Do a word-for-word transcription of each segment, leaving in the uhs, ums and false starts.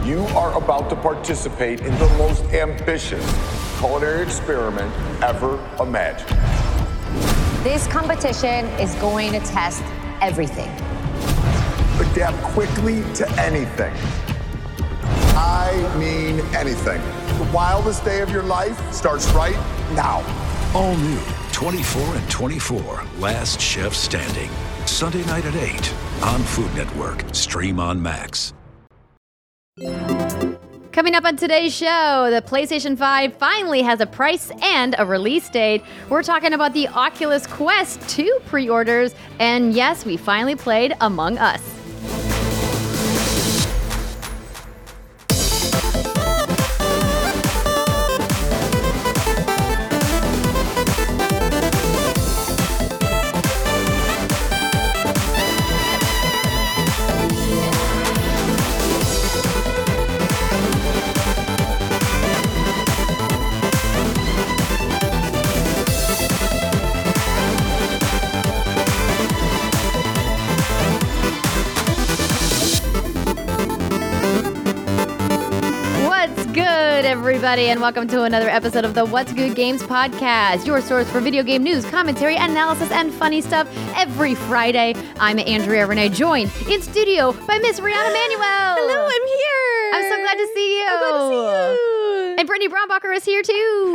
You are about to participate in the most ambitious culinary experiment ever imagined. This competition is going to test everything. Adapt quickly to anything. I mean anything. The wildest day of your life starts right now. All new twenty-four and twenty-four, Last Chef Standing. Sunday night at eight on Food Network. Stream on Max. Coming up on today's show, the PlayStation five finally has a price and a release date. We're talking about the Oculus Quest two pre-orders, and yes, we finally played Among Us. Everybody, and welcome to another episode of the What's Good Games podcast, your source for video game news, commentary, analysis, and funny stuff every Friday. I'm Andrea Renee, joined in studio by Miss Rihanna Manuel. Hello, I'm here. I'm so glad to see you. I'm glad to see you. And Brittany Brombacher is here too.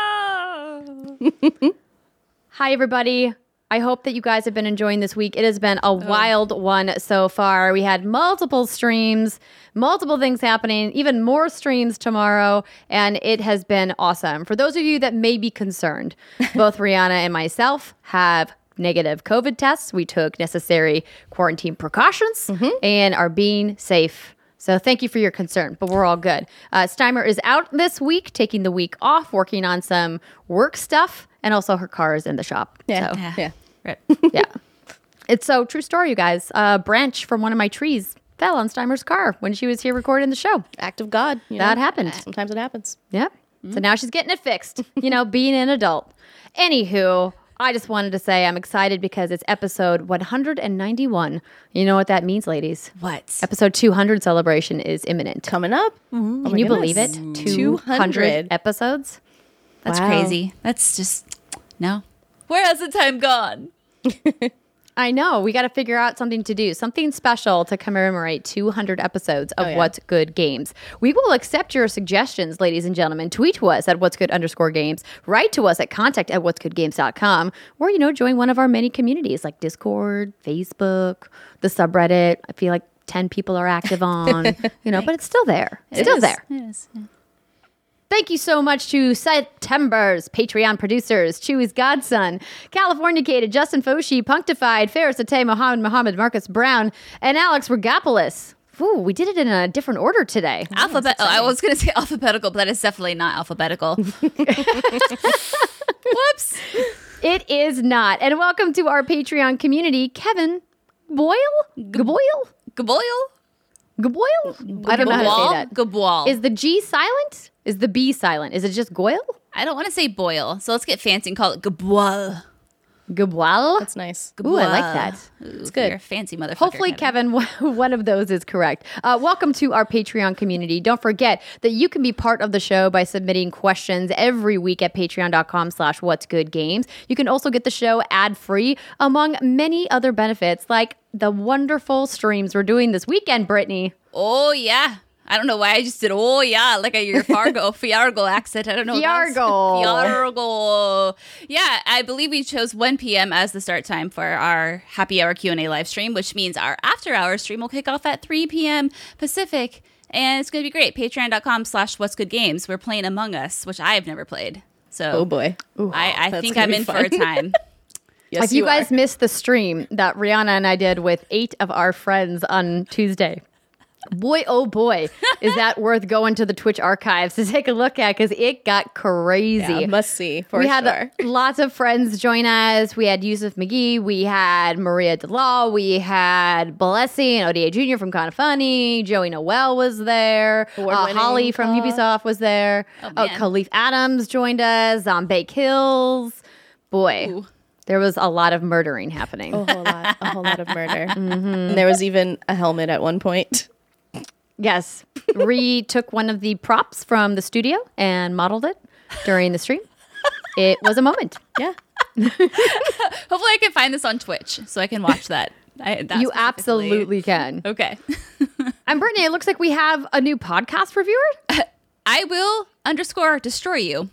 Hello. Hi, everybody. I hope that you guys have been enjoying this week. It has been a oh. wild one so far. We had multiple streams, multiple things happening, even more streams tomorrow, and it has been awesome. For those of you that may be concerned, both Rihanna and myself have negative COVID tests. We took necessary quarantine precautions mm-hmm. and are being safe. So thank you for your concern, but we're all good. Uh, Steimer is out this week, taking the week off, working on some work stuff, and also her car is in the shop. Yeah, so. yeah, yeah. Right. Yeah. It's so true story, you guys. A branch from one of my trees fell on Steimer's car when she was here recording the show. Act of God. You that know? happened. Sometimes it happens. Yep. Mm-hmm. So now she's getting it fixed, you know, being an adult. Anywho, I just wanted to say I'm excited because it's episode one hundred ninety-one. You know what that means, ladies? What? Episode two hundred celebration is imminent. Coming up. Mm-hmm. Oh Can you goodness. believe it? two hundred episodes? That's wow. crazy. That's just, no. Where has the time gone? I know. We got to figure out something to do, something special to commemorate two hundred episodes of oh, yeah. What's Good Games. We will accept your suggestions, ladies and gentlemen. Tweet to us at What's Good underscore games. Write to us at contact at what's good games dot com. Or, you know, join one of our many communities like Discord, Facebook, the subreddit. I feel like ten people are active on, you know, but it's still there. It's it still is. there. It is. Yeah. Thank you so much to September's Patreon producers, Chewy's Godson, Californicated, Justin Foshi, Punctified, Ferris Atay, Mohammed Mohammed, Marcus Brown, and Alex Regopolis. Ooh, we did it in a different order today. Alphabet. Oh, I was going to say alphabetical, but that is definitely not alphabetical. Whoops. It is not. And welcome to our Patreon community, Kevin Boyle? Gaboyle? Gaboyle? Gaboyle? I don't know how to say that. Gaboyle. Is the G silent? Is the B silent? Is it just Goyle? I don't want to say boil, so let's get fancy and call it Gaboyle. Gaboyle? That's nice. Ooh, I like that. Ooh, it's good. You're a fancy motherfucker. Hopefully, Kevin, Kevin one of those is correct. Uh, welcome to our Patreon community. Don't forget that you can be part of the show by submitting questions every week at patreon.com slash what's good games. You can also get the show ad-free, among many other benefits, like the wonderful streams we're doing this weekend, Brittany. Oh, yeah. I don't know why I just did, oh, yeah, like a your Fargo, Fiargo accent. I don't know. Fiargo. Fiargo. Yeah, I believe we chose one p.m. as the start time for our happy hour Q and A live stream, which means our after hour stream will kick off at three p.m. Pacific. And it's going to be great. Patreon.com slash What's Good Games. We're playing Among Us, which I have never played. So oh, boy. Ooh, I, I think I'm in fun. for a time. Yes, if you, you guys are. missed the stream that Rihanna and I did with eight of our friends on Tuesday, boy, oh boy, is that worth going to the Twitch archives to take a look at, because it got crazy. Yeah, must see, for we sure. had lots of friends join us. We had Yusuf McGee. We had Maria DeLaw. We had Balessi and O D A Junior from Kinda Funny. Joey Noel was there. Uh, Holly from uh, Ubisoft was there. Oh, oh, Khalif Adams joined us. Zombie Kills. Boy. Ooh. There was a lot of murdering happening. A whole lot. A whole lot of murder. Mm-hmm. And there was even a helmet at one point. Yes. retook one of the props from the studio and modeled it during the stream. It was a moment. Yeah. Hopefully, I can find this on Twitch so I can watch that. I, that You specifically. absolutely can. Okay. And Brittany, it looks like we have a new podcast reviewer. I will underscore destroy you.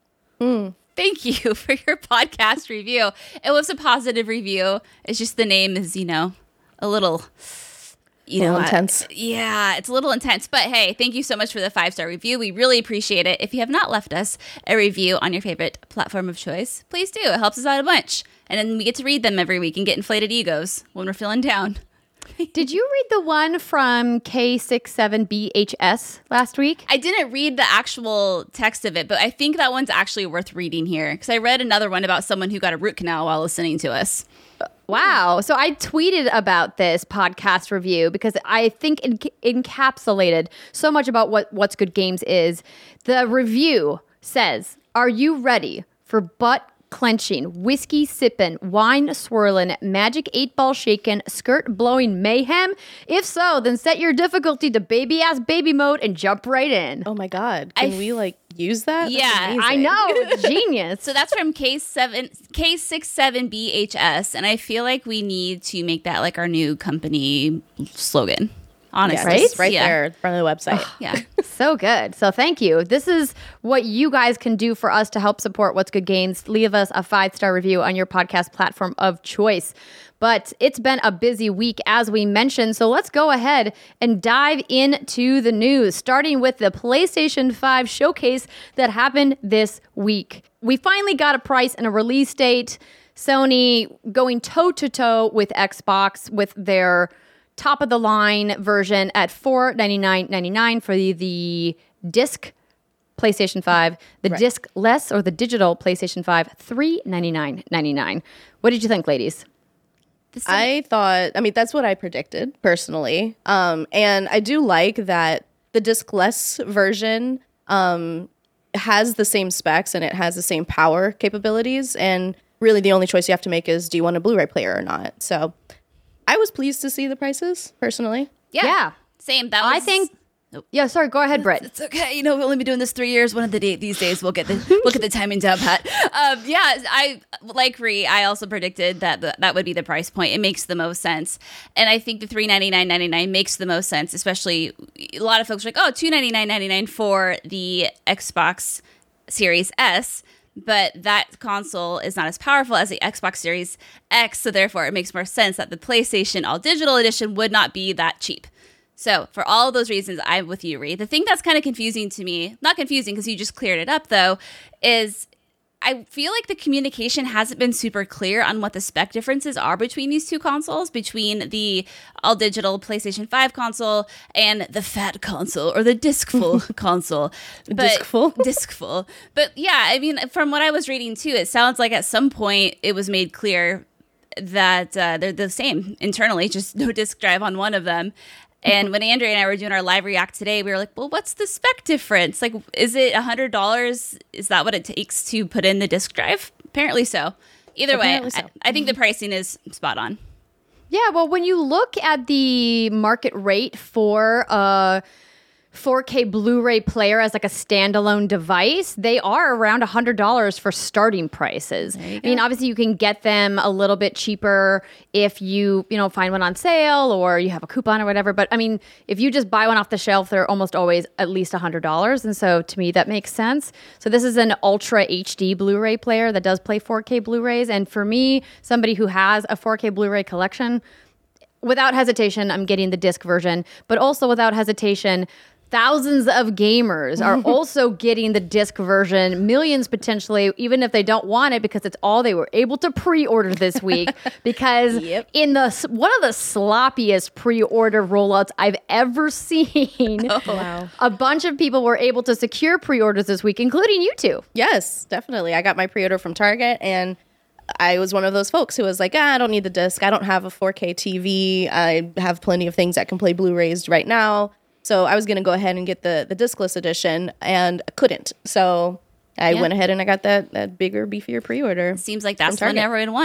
Thank you for your podcast review. It was a positive review. It's just the name is, you know, a little, you A little know, intense. uh, yeah, it's a little intense. But hey, thank you so much for the five star review. We really appreciate it. If you have not left us a review on your favorite platform of choice, please do. It helps us out a bunch. And then we get to read them every week and get inflated egos when we're feeling down. Did you read the one from K sixty-seven B H S last week? I didn't read the actual text of it, but I think that one's actually worth reading here because I read another one about someone who got a root canal while listening to us. Wow. So I tweeted about this podcast review because I think it encapsulated so much about what What's Good Games is. The review says, are you ready for butt clenching, whiskey sipping, wine swirling, magic eight ball shaking, skirt blowing mayhem? If so, then set your difficulty to baby ass baby mode and jump right in. Oh my God. Can I we like use that? That's Yeah, amazing. I know. It's genius. So that's from K seven K sixty-seven B H S, and I feel like we need to make that like our new company slogan. Honestly, Yeah, just right Yeah. there in front of the website. Yeah. So good. So thank you. This is what you guys can do for us to help support What's Good Games. Leave us a five-star review on your podcast platform of choice. But it's been a busy week, as we mentioned. So let's go ahead and dive into the news, starting with the PlayStation five showcase that happened this week. We finally got a price and a release date. Sony going toe-to-toe with Xbox with their top of the line version at four ninety-nine ninety-nine for the, the disc PlayStation five, the Right. disc less or the digital PlayStation five three ninety-nine ninety-nine. What did you think, ladies? I thought, I mean, that's what I predicted personally. Um, and I do like that the disc-less version um, has the same specs and it has the same power capabilities. And really the only choice you have to make is, do you want a Blu-ray player or not? So I was pleased to see the prices personally. Yeah. Yeah. Same. That was, I think. Yeah, sorry. Go ahead, Britt. It's okay. You know, we've only been doing this three years. One of the day, these days, we'll get the we'll get the timing down pat. Um, yeah, I like Ree. I also predicted that the, that would be the price point. It makes the most sense, and I think the three ninety nine ninety nine makes the most sense. Especially a lot of folks are like, oh, two ninety nine ninety nine for the Xbox Series S. But that console is not as powerful as the Xbox Series X, so therefore it makes more sense that the PlayStation All Digital Edition would not be that cheap. So for all of those reasons, I'm with you, Ree. The thing that's kind of confusing to me, not confusing because you just cleared it up though, is I feel like the communication hasn't been super clear on what the spec differences are between these two consoles, between the all digital PlayStation five console and the fat console or the discful console. But, Discful? Discful. But yeah, I mean, from what I was reading too, it sounds like at some point it was made clear that uh, they're the same internally, just no disk drive on one of them. And when Andrea and I were doing our live react today, we were like, well, what's the spec difference? Like, is it one hundred dollars? Is that what it takes to put in the disk drive? Apparently so. Either Apparently way, so. I, I think the pricing is spot on. Yeah, well, when you look at the market rate for a four K Blu-ray player as like a standalone device, they are around one hundred dollars for starting prices. I mean, obviously you can get them a little bit cheaper if you, you know, find one on sale or you have a coupon or whatever. But I mean, if you just buy one off the shelf, they're almost always at least one hundred dollars. And so to me, that makes sense. So this is an Ultra H D Blu-ray player that does play four K Blu-rays. And for me, somebody who has a four K Blu-ray collection, without hesitation, I'm getting the disc version, but also without hesitation, thousands of gamers are also getting the disc version, millions potentially, even if they don't want it, because it's all they were able to pre-order this week. Because Yep. in the one of the sloppiest pre-order rollouts I've ever seen, Wow. a bunch of people were able to secure pre-orders this week, including you two. Yes, definitely. I got my pre-order from Target and I was one of those folks who was like, ah, I don't need the disc. I don't have a four K T V. I have plenty of things that can play Blu-rays right now. So I was going to go ahead and get the, the discless edition and I couldn't. So I Yeah. went ahead and I got that, that bigger, beefier pre-order. Seems like that's From what Target. everyone wants.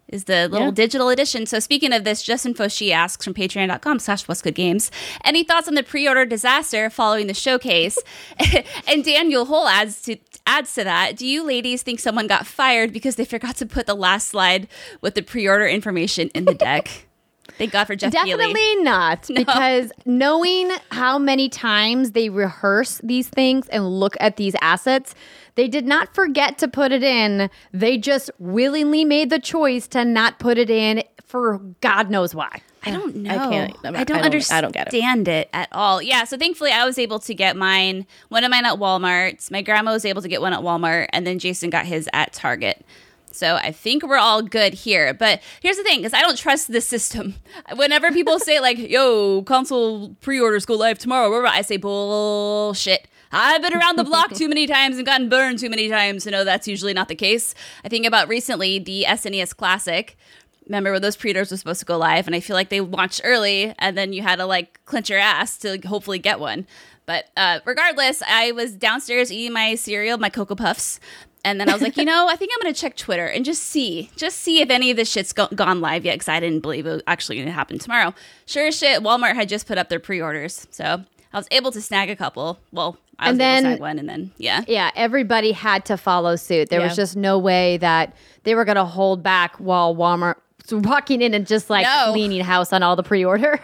is the little Yeah. digital edition. So speaking of this, Justin Foshi asks from patreon.com slash what's good games. Any thoughts on the pre-order disaster following the showcase? And Daniel Hull adds to adds to that. Do you ladies think someone got fired because they forgot to put the last slide with the pre-order information in the deck? Thank God for Jeff Definitely Keighley. not, because knowing how many times they rehearse these things and look at these assets, they did not forget to put it in. They just willingly made the choice to not put it in for God knows why. I don't know. I can't- I'm- I don't I don't- understand I don't get it. it at all. Yeah, so thankfully I was able to get mine, one of mine at Walmart. My grandma was able to get one at Walmart, and then Jason got his at Target. So I think we're all good here. But here's the thing, because I don't trust this system. Whenever people say like, yo, console pre-orders go live tomorrow, blah, blah, I say bullshit. I've been around the block too many times and gotten burned too many times to know that's usually not the case. I think about recently the S N E S Classic. Remember when those pre-orders were supposed to go live, and I feel like they launched early, and then you had to like clench your ass to like, hopefully get one. But uh, regardless, I was downstairs eating my cereal, my Cocoa Puffs, and then I was like, you know, I think I'm going to check Twitter and just see, just see if any of this shit's go- gone live yet, because I didn't believe it was actually going to happen tomorrow. Sure as shit, Walmart had just put up their pre-orders, so I was able to snag a couple. Well, I was And able then- to snag one, and then, yeah. Yeah, everybody had to follow suit. There was Yeah. just no way that they were going to hold back while Walmart was walking in and just like No. cleaning house on all the pre-orders.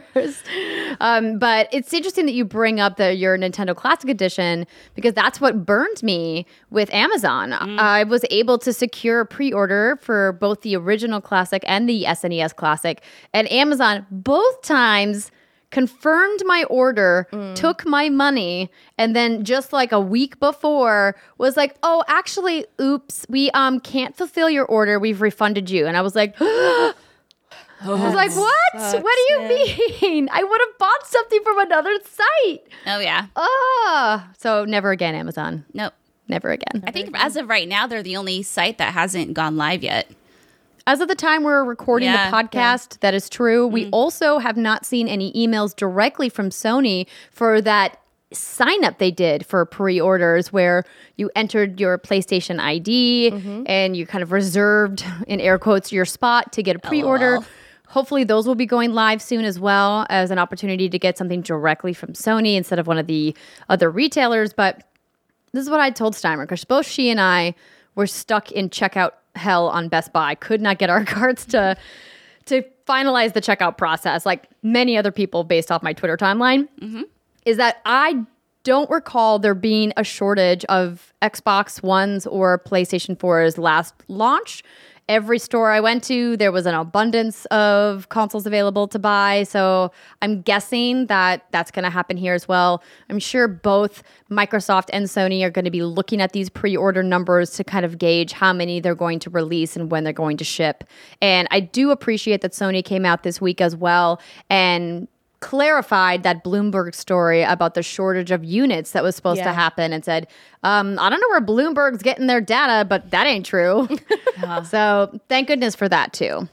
um, but it's interesting that you bring up the your Nintendo Classic Edition, because that's what burned me with Amazon. Mm. I was able to secure a pre-order for both the original Classic and the S N E S Classic, and Amazon both times confirmed my order, took my money, and then just like a week before was like, oh, actually, oops, we um can't fulfill your order. We've refunded you. And I was like, I was like, what? What do you mean? I would have bought something from another site. Oh, yeah. Oh, so never again, Amazon. Nope. Never again. I think as of right now, they're the only site that hasn't gone live yet. As of the time we're recording Yeah, the podcast, that is true. We also have not seen any emails directly from Sony for that sign up they did for pre-orders, where you entered your PlayStation I D and you kind of reserved, in air quotes, your spot to get a pre-order. Lol. Hopefully those will be going live soon, as well as an opportunity to get something directly from Sony instead of one of the other retailers. But this is what I told Steimer, because both she and I were stuck in checkout hell on Best Buy. Could not get our carts to to finalize the checkout process, like many other people based off my Twitter timeline. Is that I don't recall there being a shortage of Xbox Ones or PlayStation fours last launch. Every store I went to, there was an abundance of consoles available to buy. So I'm guessing that that's going to happen here as well. I'm sure both Microsoft and Sony are going to be looking at these pre-order numbers to kind of gauge how many they're going to release and when they're going to ship. And I do appreciate that Sony came out this week as well and clarified that Bloomberg story about the shortage of units that was supposed to Yeah. happen, and said, um, I don't know where Bloomberg's getting their data, but that ain't true. So thank goodness for that too.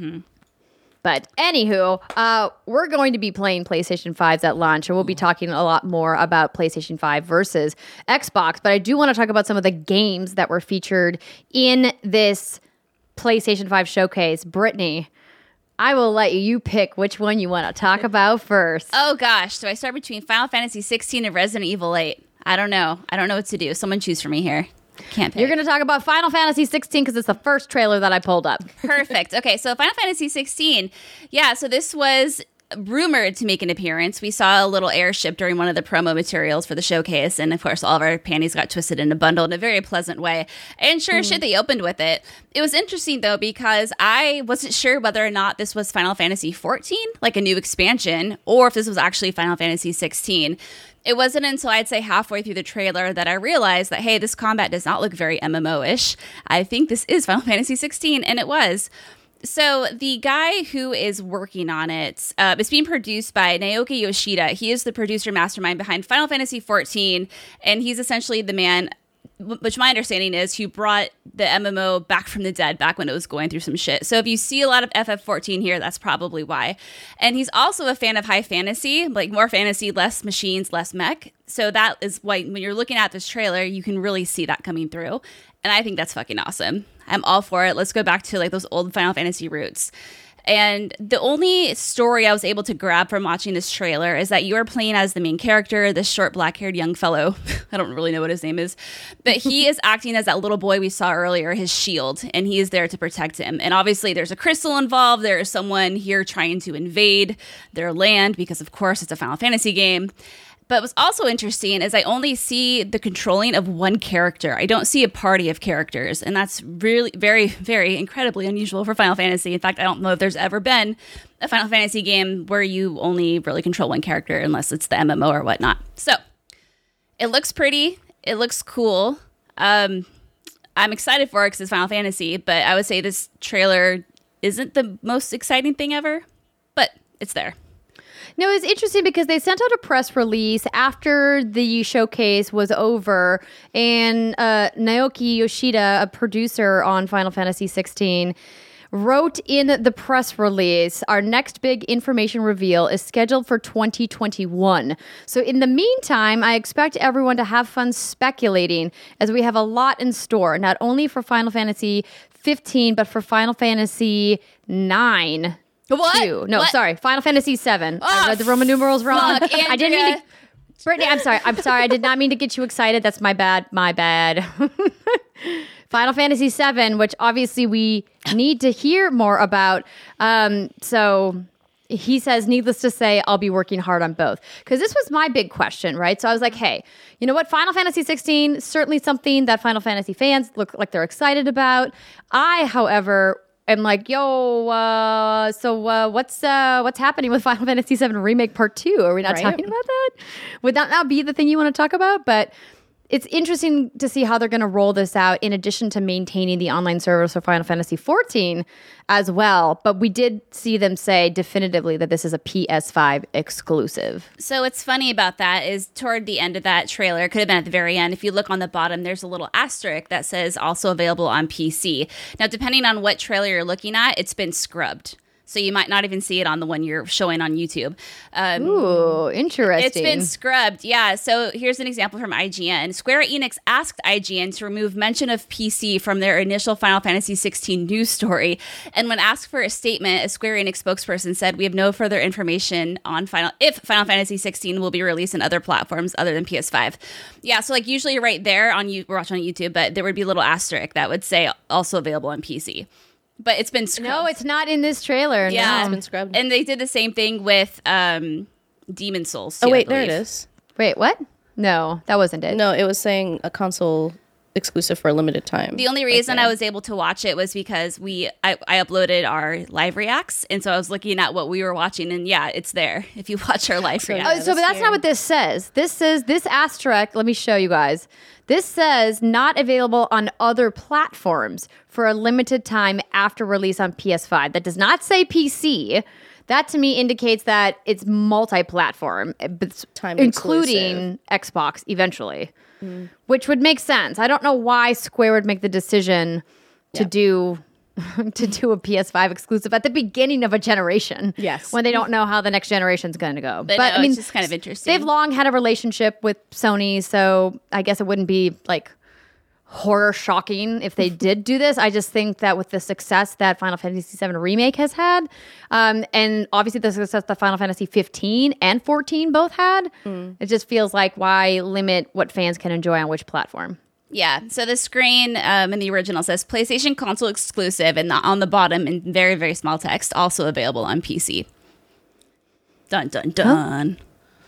But anywho, uh, we're going to be playing PlayStation fives at launch, and we'll be talking a lot more about PlayStation five versus Xbox. But I do want to talk about some of the games that were featured in this PlayStation five showcase. Brittany, I will let you pick which one you want to talk about first. Oh gosh, do I start between Final Fantasy sixteen and Resident Evil eight? I don't know. I don't know what to do. Someone choose for me here. Can't pick. You're going to talk about Final Fantasy sixteen because it's the first trailer that I pulled up. Perfect. Okay, so Final Fantasy sixteen. Yeah, so this was rumored to make an appearance. We saw a little airship during one of the promo materials for the showcase, and of course all of our panties got twisted in a bundle in a very pleasant way. And sure as shit, they opened with it. It was interesting though, because I wasn't sure whether or not this was Final Fantasy fourteen, like a new expansion, or if this was actually Final Fantasy sixteen. It wasn't until I'd say halfway through the trailer that I realized that, hey, this combat does not look very M M O-ish. I think this is Final Fantasy sixteen, and it was. So the guy who is working on it, uh, it's being produced by Naoki Yoshida. He is the producer mastermind behind Final Fantasy fourteen, and he's essentially the man which my understanding is who brought the M M O back from the dead back when it was going through some shit. So if you see a lot of F F fourteen here, that's probably why. And he's also a fan of high fantasy, like more fantasy, less machines, less mech. So that is why when you're looking at this trailer, you can really see that coming through. And I think that's fucking awesome. I'm all for it. Let's go back to like those old Final Fantasy roots. And the only story I was able to grab from watching this trailer is that you are playing as the main character, this short black-haired young fellow. I don't really know what his name is. But he is acting as that little boy we saw earlier, his shield, and he is there to protect him. And obviously there's a crystal involved. There is someone here trying to invade their land because, of course, it's a Final Fantasy game. But what's also interesting is I only see the controlling of one character. I don't see a party of characters. And that's really very, very incredibly unusual for Final Fantasy. In fact, I don't know if there's ever been a Final Fantasy game where you only really control one character unless it's the M M O or whatnot. So it looks pretty. It looks cool. Um, I'm excited for it because it's Final Fantasy. But I would say this trailer isn't the most exciting thing ever. But it's there. No, it's interesting because they sent out a press release after the showcase was over, and uh, Naoki Yoshida, a producer on Final Fantasy sixteen, wrote in the press release, our next big information reveal is scheduled for twenty twenty-one. So in the meantime, I expect everyone to have fun speculating as we have a lot in store, not only for Final Fantasy fifteen, but for Final Fantasy nine. What? Two. No, What? sorry. Final Fantasy seven. Oh, I read the Roman numerals wrong. fuck, I didn't mean Andrea. to. Brittany, I'm sorry. I'm sorry. I did not mean to get you excited. That's my bad. My bad. Final Fantasy seven, which obviously we need to hear more about. Um, so he says, needless to say, I'll be working hard on both. Because this was my big question, right? So I was like, hey, you know what? Final Fantasy sixteen, certainly something that Final Fantasy fans look like they're excited about. I, however, am like, yo, uh, so uh, what's uh, what's happening with Final Fantasy seven Remake Part two? Are we not Right. talking about that? Would that not be the thing you want to talk about? But it's interesting to see how they're going to roll this out in addition to maintaining the online service for Final Fantasy fourteen as well. But we did see them say definitively that this is a P S five exclusive. So what's funny about that is toward the end of that trailer, it could have been at the very end, if you look on the bottom, there's a little asterisk that says also available on P C. Now, depending on what trailer you're looking at, it's been scrubbed. So you might not even see it on the one you're showing on YouTube. Um, Ooh, interesting. It's been scrubbed, yeah. So here's an example from I G N. Square Enix asked I G N to remove mention of P C from their initial Final Fantasy sixteen news story. And when asked for a statement, a Square Enix spokesperson said, we have no further information on Final if Final Fantasy sixteen will be released in other platforms other than P S five. Yeah, so like usually right there on you, we're watching on YouTube, but there would be a little asterisk that would say also available on P C. But it's been scrubbed. No, it's not in this trailer. Yeah, no. It's been scrubbed. And they did the same thing with um, Demon Souls. Oh too, I wait, there it believe. is. Wait, what? No, that wasn't it. No, it was saying a console exclusive for a limited time. The only reason I was able to watch it was because we I, I uploaded our live reacts, and so I was looking at what we were watching, and yeah, it's there if you watch our live So, reacts. Oh, Yeah, so, but that's that's not what this says. This says this asterisk. Let me show you guys. This says not available on other platforms for a limited time after release on P S five. That does not say P C. That to me indicates that it's multi-platform, but Time including Xbox eventually, mm. which would make sense. I don't know why Square would make the decision to Yeah. do to do a P S five exclusive at the beginning of a generation. Yes. when they don't know how the next generation's going to go. But no, it's just kind of interesting. They've long had a relationship with Sony, so I guess it wouldn't be like horror shocking if they did do this. I just think that with the success that Final Fantasy seven Remake has had, um, and obviously the success that Final Fantasy fifteen and fourteen both had, mm. it just feels like why limit what fans can enjoy on which platform? Yeah, so the screen um, in the original says PlayStation console exclusive, and the, on the bottom in very, very small text, also available on P C. Dun, dun, dun. Huh?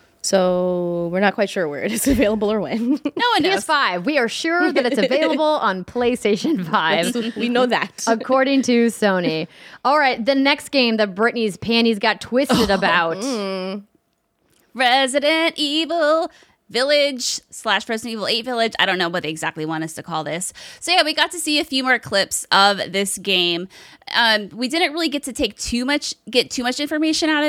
So we're not quite sure where it is available or when. No one knows. P S five. We are sure that it's available on PlayStation five. We know that. According to Sony. All right, the next game that Brittany's panties got twisted about. Mm. Resident Evil Village slash Resident Evil eight Village. I don't know what they exactly want us to call this. So yeah, we got to see a few more clips of this game. Um, we didn't really get to take too much, get too much information out of it.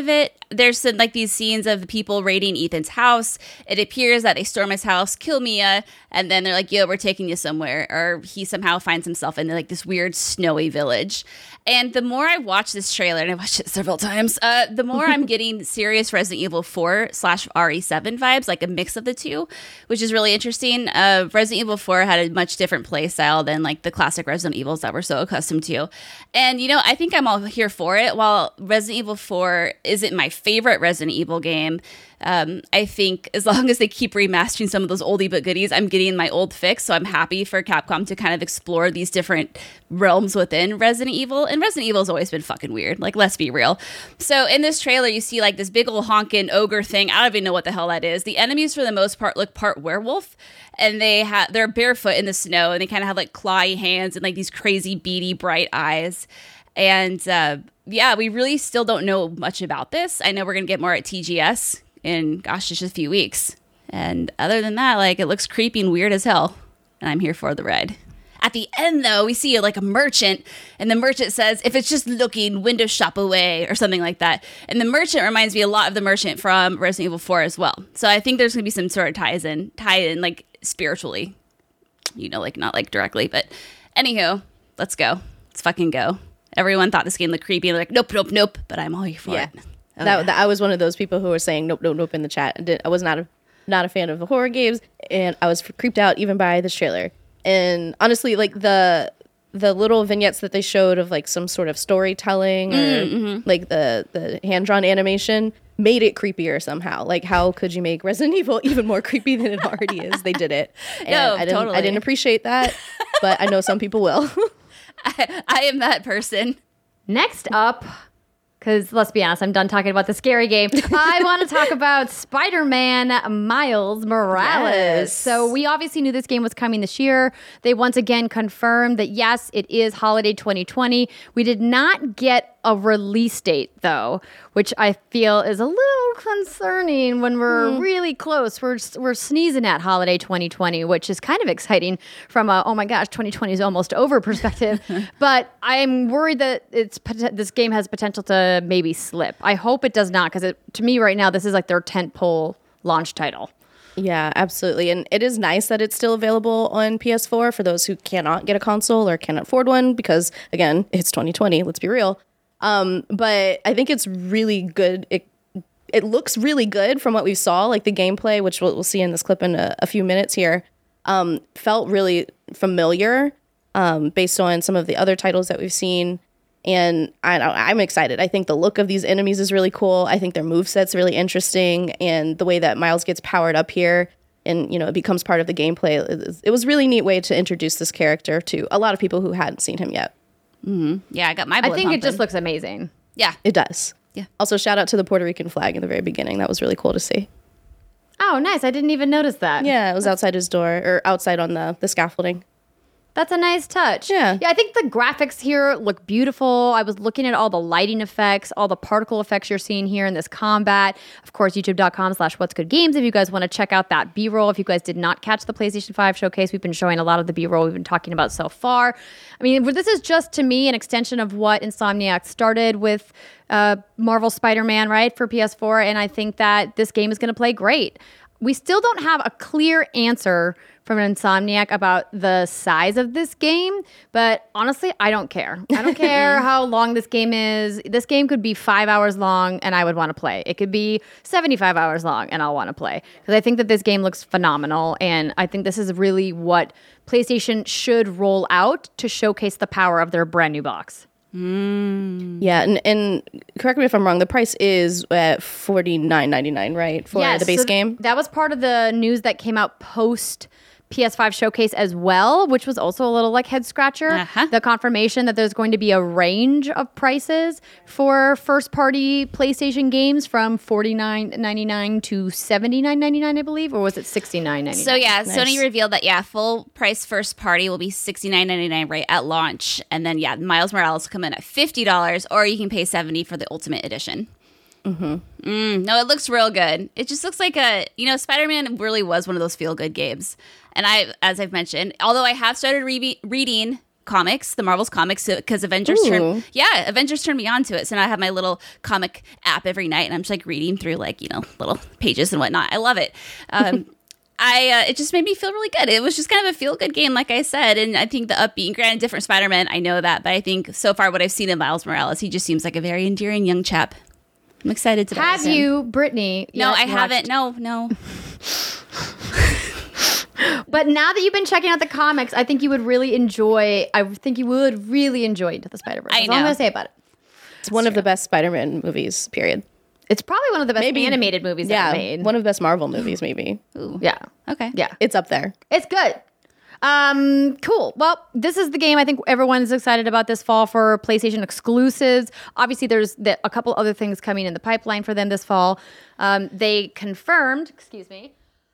there's some, like these scenes of people raiding Ethan's house. It appears that they storm his house, kill Mia, and then they're like, yo, we're taking you somewhere. Or he somehow finds himself in like this weird snowy village. And the more I watch this trailer, and I watched it several times, uh, the more I'm getting serious Resident Evil four slash R E seven vibes, like a mix of the two, which is really interesting. Uh, Resident Evil four had a much different play style than like the classic Resident Evils that we're so accustomed to. And, you know, I think I'm all here for it. While Resident Evil four isn't my favorite Resident Evil game, Um, I think as long as they keep remastering some of those oldie but goodies, I'm getting my old fix. So I'm happy for Capcom to kind of explore these different realms within Resident Evil. And Resident Evil has always been fucking weird. Like, let's be real. So in this trailer, you see like this big old honkin' ogre thing. I don't even know what the hell that is. The enemies, for the most part, look part werewolf, and they have they're barefoot in the snow, and they kind of have like clawy hands and like these crazy beady bright eyes. And uh, yeah, we really still don't know much about this. I know we're gonna get more at T G S in, gosh, just a few weeks. And other than that, like, it looks creepy and weird as hell. And I'm here for the ride. At the end, though, we see like a merchant, and the merchant says, if it's just looking, window shop away, or something like that. And the merchant reminds me a lot of the merchant from Resident Evil four as well. So I think there's going to be some sort of ties in, tie in, like, spiritually. You know, like, not like directly, but anywho, let's go. Let's fucking go. Everyone thought this game looked creepy, and they're like, nope, nope, nope, but I'm all here for Yeah. it. Oh, that, yeah. that I was one of those people who were saying nope, nope, nope in the chat. I, did, I was not a not a fan of the horror games, and I was creeped out even by this trailer. And honestly, like the the little vignettes that they showed of like some sort of storytelling or Mm-hmm. like the the hand drawn animation made it creepier somehow. Like, how could you make Resident Evil even more creepy than it already is? They did it. And No, I didn't totally. I didn't appreciate that, but I know some people will. I, I am that person. Next up, because let's be honest, I'm done talking about the scary game. I want to talk about Spider-Man Miles Morales. Yes. So we obviously knew this game was coming this year. They once again confirmed that, yes, it is holiday twenty twenty. We did not get a release date, though, which I feel is a little concerning when we're Mm. really close. We're we're sneezing at holiday twenty twenty, which is kind of exciting from a, oh my gosh, twenty twenty is almost over perspective. But I'm worried that it's pot- this game has potential to maybe slip. I hope it does not, because to me right now, this is like their tentpole launch title. Yeah, absolutely. And it is nice that it's still available on P S four for those who cannot get a console or cannot afford one, because, again, it's twenty twenty, let's be real. Um, but I think it's really good. It it looks really good from what we saw, like the gameplay, which we'll, we'll see in this clip in a, a few minutes here, um, felt really familiar um, based on some of the other titles that we've seen. And I, I'm excited. I think the look of these enemies is really cool. I think their moveset's really interesting. And the way that Miles gets powered up here and, you know, it becomes part of the gameplay, it, it was a really neat way to introduce this character to a lot of people who hadn't seen him yet. Yeah, I got my I blood think it pumping. just looks amazing. Yeah. It does. Yeah. Also, shout out to the Puerto Rican flag in the very beginning. That was really cool to see. Oh, nice. I didn't even notice that. Yeah, it was outside his door, or outside on the, the scaffolding. That's a nice touch. Yeah. Yeah, I think the graphics here look beautiful. I was looking at all the lighting effects, all the particle effects you're seeing here in this combat. Of course, youtube.com slash what's good games if you guys want to check out that B-roll. If you guys did not catch the PlayStation five showcase, we've been showing a lot of the B-roll we've been talking about so far. I mean, this is just, to me, an extension of what Insomniac started with uh, Marvel Spider-Man, right, for P S four, and I think that this game is going to play great. We still don't have a clear answer from Insomniac about the size of this game, but honestly, I don't care. I don't care how long this game is. This game could be five hours long and I would want to play. It could be seventy-five hours long and I'll want to play, because I think that this game looks phenomenal, and I think this is really what PlayStation should roll out to showcase the power of their brand new box. Yeah, and, and correct me if I'm wrong, the price is at forty-nine ninety-nine, right, for Yes, the base so game? That was part of the news that came out post P S five showcase as well, which was also a little like head scratcher. Uh-huh. The confirmation that there's going to be a range of prices for first party PlayStation games from forty-nine ninety-nine to seventy-nine ninety-nine, I believe, or was it sixty-nine ninety-nine? So yeah, Nice. Sony revealed that yeah, full price first party will be sixty-nine ninety-nine right at launch, and then yeah, Miles Morales will come in at fifty dollars, or you can pay seventy for the Ultimate Edition. Mm-hmm. Mm, no, it looks real good. It just looks like a, you know, Spider-Man really was one of those feel-good games. And I, as I've mentioned, although I have started re- reading comics, the Marvel's comics, because Avengers Ooh. turned yeah, Avengers turned me on to it. So now I have my little comic app every night, and I'm just like reading through like you know little pages and whatnot. I love it. Um, I uh, it just made me feel really good. It was just kind of a feel good game, like I said, and I think the upbeat, granted, different Spider-Man, I know that, but I think so far what I've seen in Miles Morales, he just seems like a very endearing young chap. I'm excited to. Have him. you, Brittany? No, yet I watched- haven't. No, no. But now that you've been checking out the comics, I think you would really enjoy. I think you would really enjoy Into the Spider-Verse. I That's all I'm know. going to say about it. It's one of the best Spider-Man movies, period. It's probably one of the best Maybe- animated movies Yeah, ever made. one of the best Marvel movies, maybe. yeah. Okay. Yeah. It's up there. It's good. Um, cool. Well, this is the game I think everyone's excited about this fall for PlayStation exclusives. Obviously, there's the, a couple other things coming in the pipeline for them this fall. Um, they confirmed, excuse me,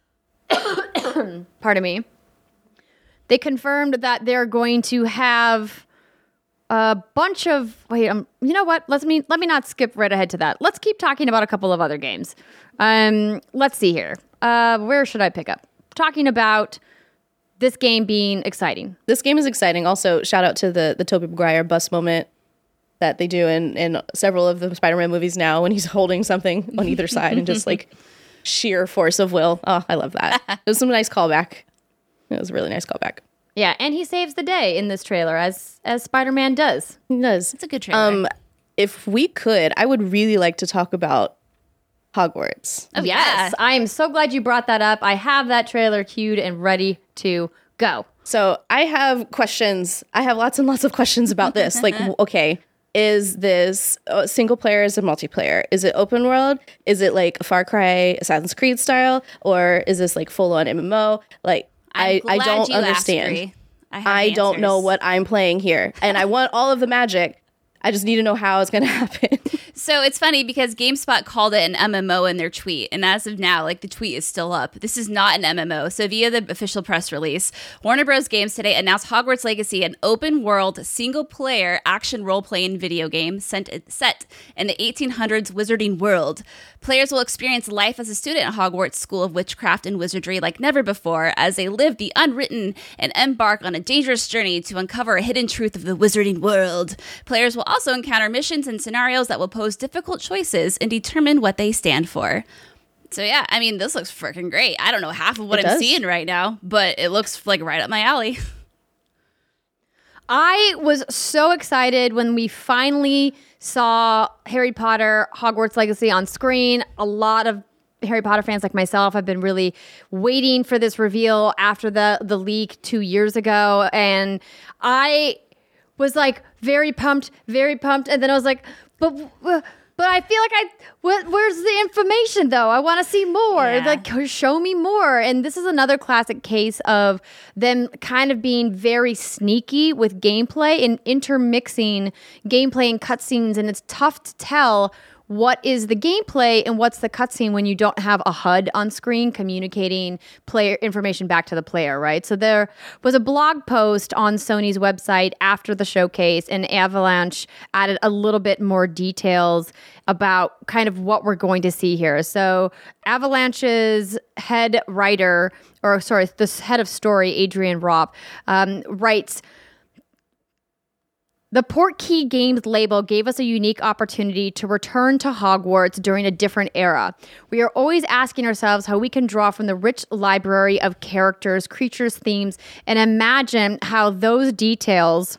pardon me, they confirmed that they're going to have a bunch of, wait, um, you know what? Let's me, let me not skip right ahead to that. Let's keep talking about a couple of other games. Um, let's see here. Uh, where should I pick up? Talking about this game being exciting. This game is exciting. Also, shout out to the the Tobey Maguire bus moment that they do in, in several of the Spider-Man movies now when he's holding something on either side and just like sheer force of will. Oh, I love that. It was some nice callback. It was a really nice callback. Yeah, and he saves the day in this trailer as as Spider-Man does. He does. It's a good trailer. Um, if we could, I would really like to talk about Hogwarts. Oh, Yes, yeah. I am so glad you brought that up. I have that trailer queued and ready to go. So I have questions. I have lots and lots of questions about this. Like, w- okay, is this uh, single player? Is it multiplayer? Is it open world? Is it like Far Cry, Assassin's Creed style, or is this like full on M M O? Like, I, I'm I glad don't you asked, understand. Brie. I, have I don't know answers. what I'm playing here, and I want all of the magic. I just need to know how it's going to happen. So it's funny because GameSpot called it an M M O in their tweet. And as of now, like the tweet is still up. This is not an M M O. So via the official press release, Warner Bros. Games today announced Hogwarts Legacy, an open world, single player action role playing video game sent, set in the eighteen hundreds wizarding world. Players will experience life as a student at Hogwarts School of Witchcraft and Wizardry like never before as they live the unwritten and embark on a dangerous journey to uncover a hidden truth of the wizarding world. Players will also encounter missions and scenarios that will pose difficult choices and determine what they stand for. So yeah, I mean, this looks freaking great. I don't know half of what It I'm does. seeing right now, but it looks like right up my alley. I was so excited when we finally saw Harry Potter Hogwarts Legacy on screen. A lot of Harry Potter fans like myself have been really waiting for this reveal after the the leak two years ago, and I was like very pumped, very pumped, and then I was like, but but I feel like I wh- where's the information though? I want to see more. Yeah. Like, show me more. And this is another classic case of them kind of being very sneaky with gameplay and intermixing gameplay and cutscenes, and it's tough to tell what is the gameplay and what's the cutscene when you don't have a H U D on screen communicating player information back to the player, right? So there was a blog post on Sony's website after the showcase, and Avalanche added a little bit more details about kind of what we're going to see here. So Avalanche's head writer, or sorry, the head of story, Adrian Ropp, um, writes, "The Portkey Games label gave us a unique opportunity to return to Hogwarts during a different era. We are always asking ourselves how we can draw from the rich library of characters, creatures, themes, and imagine how those details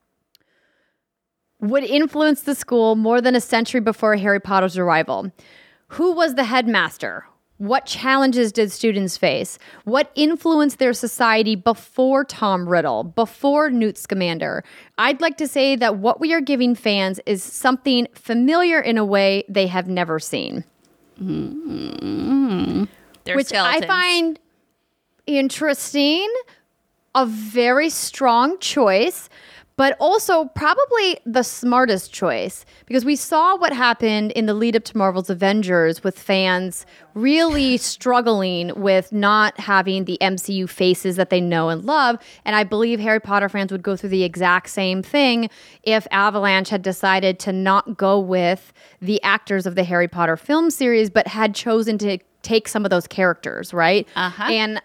would influence the school more than a century before Harry Potter's arrival. Who was the headmaster? What challenges did students face? What influenced their society before Tom Riddle, before Newt Scamander? I'd like to say that what we are giving fans is something familiar in a way they have never seen." Mm-hmm. They're Which skeletons. I find interesting, a very strong choice, but also probably the smartest choice, because we saw what happened in the lead up to Marvel's Avengers with fans really struggling with not having the M C U faces that they know and love. And I believe Harry Potter fans would go through the exact same thing if Avalanche had decided to not go with the actors of the Harry Potter film series, but had chosen to take some of those characters, right? Uh-huh. And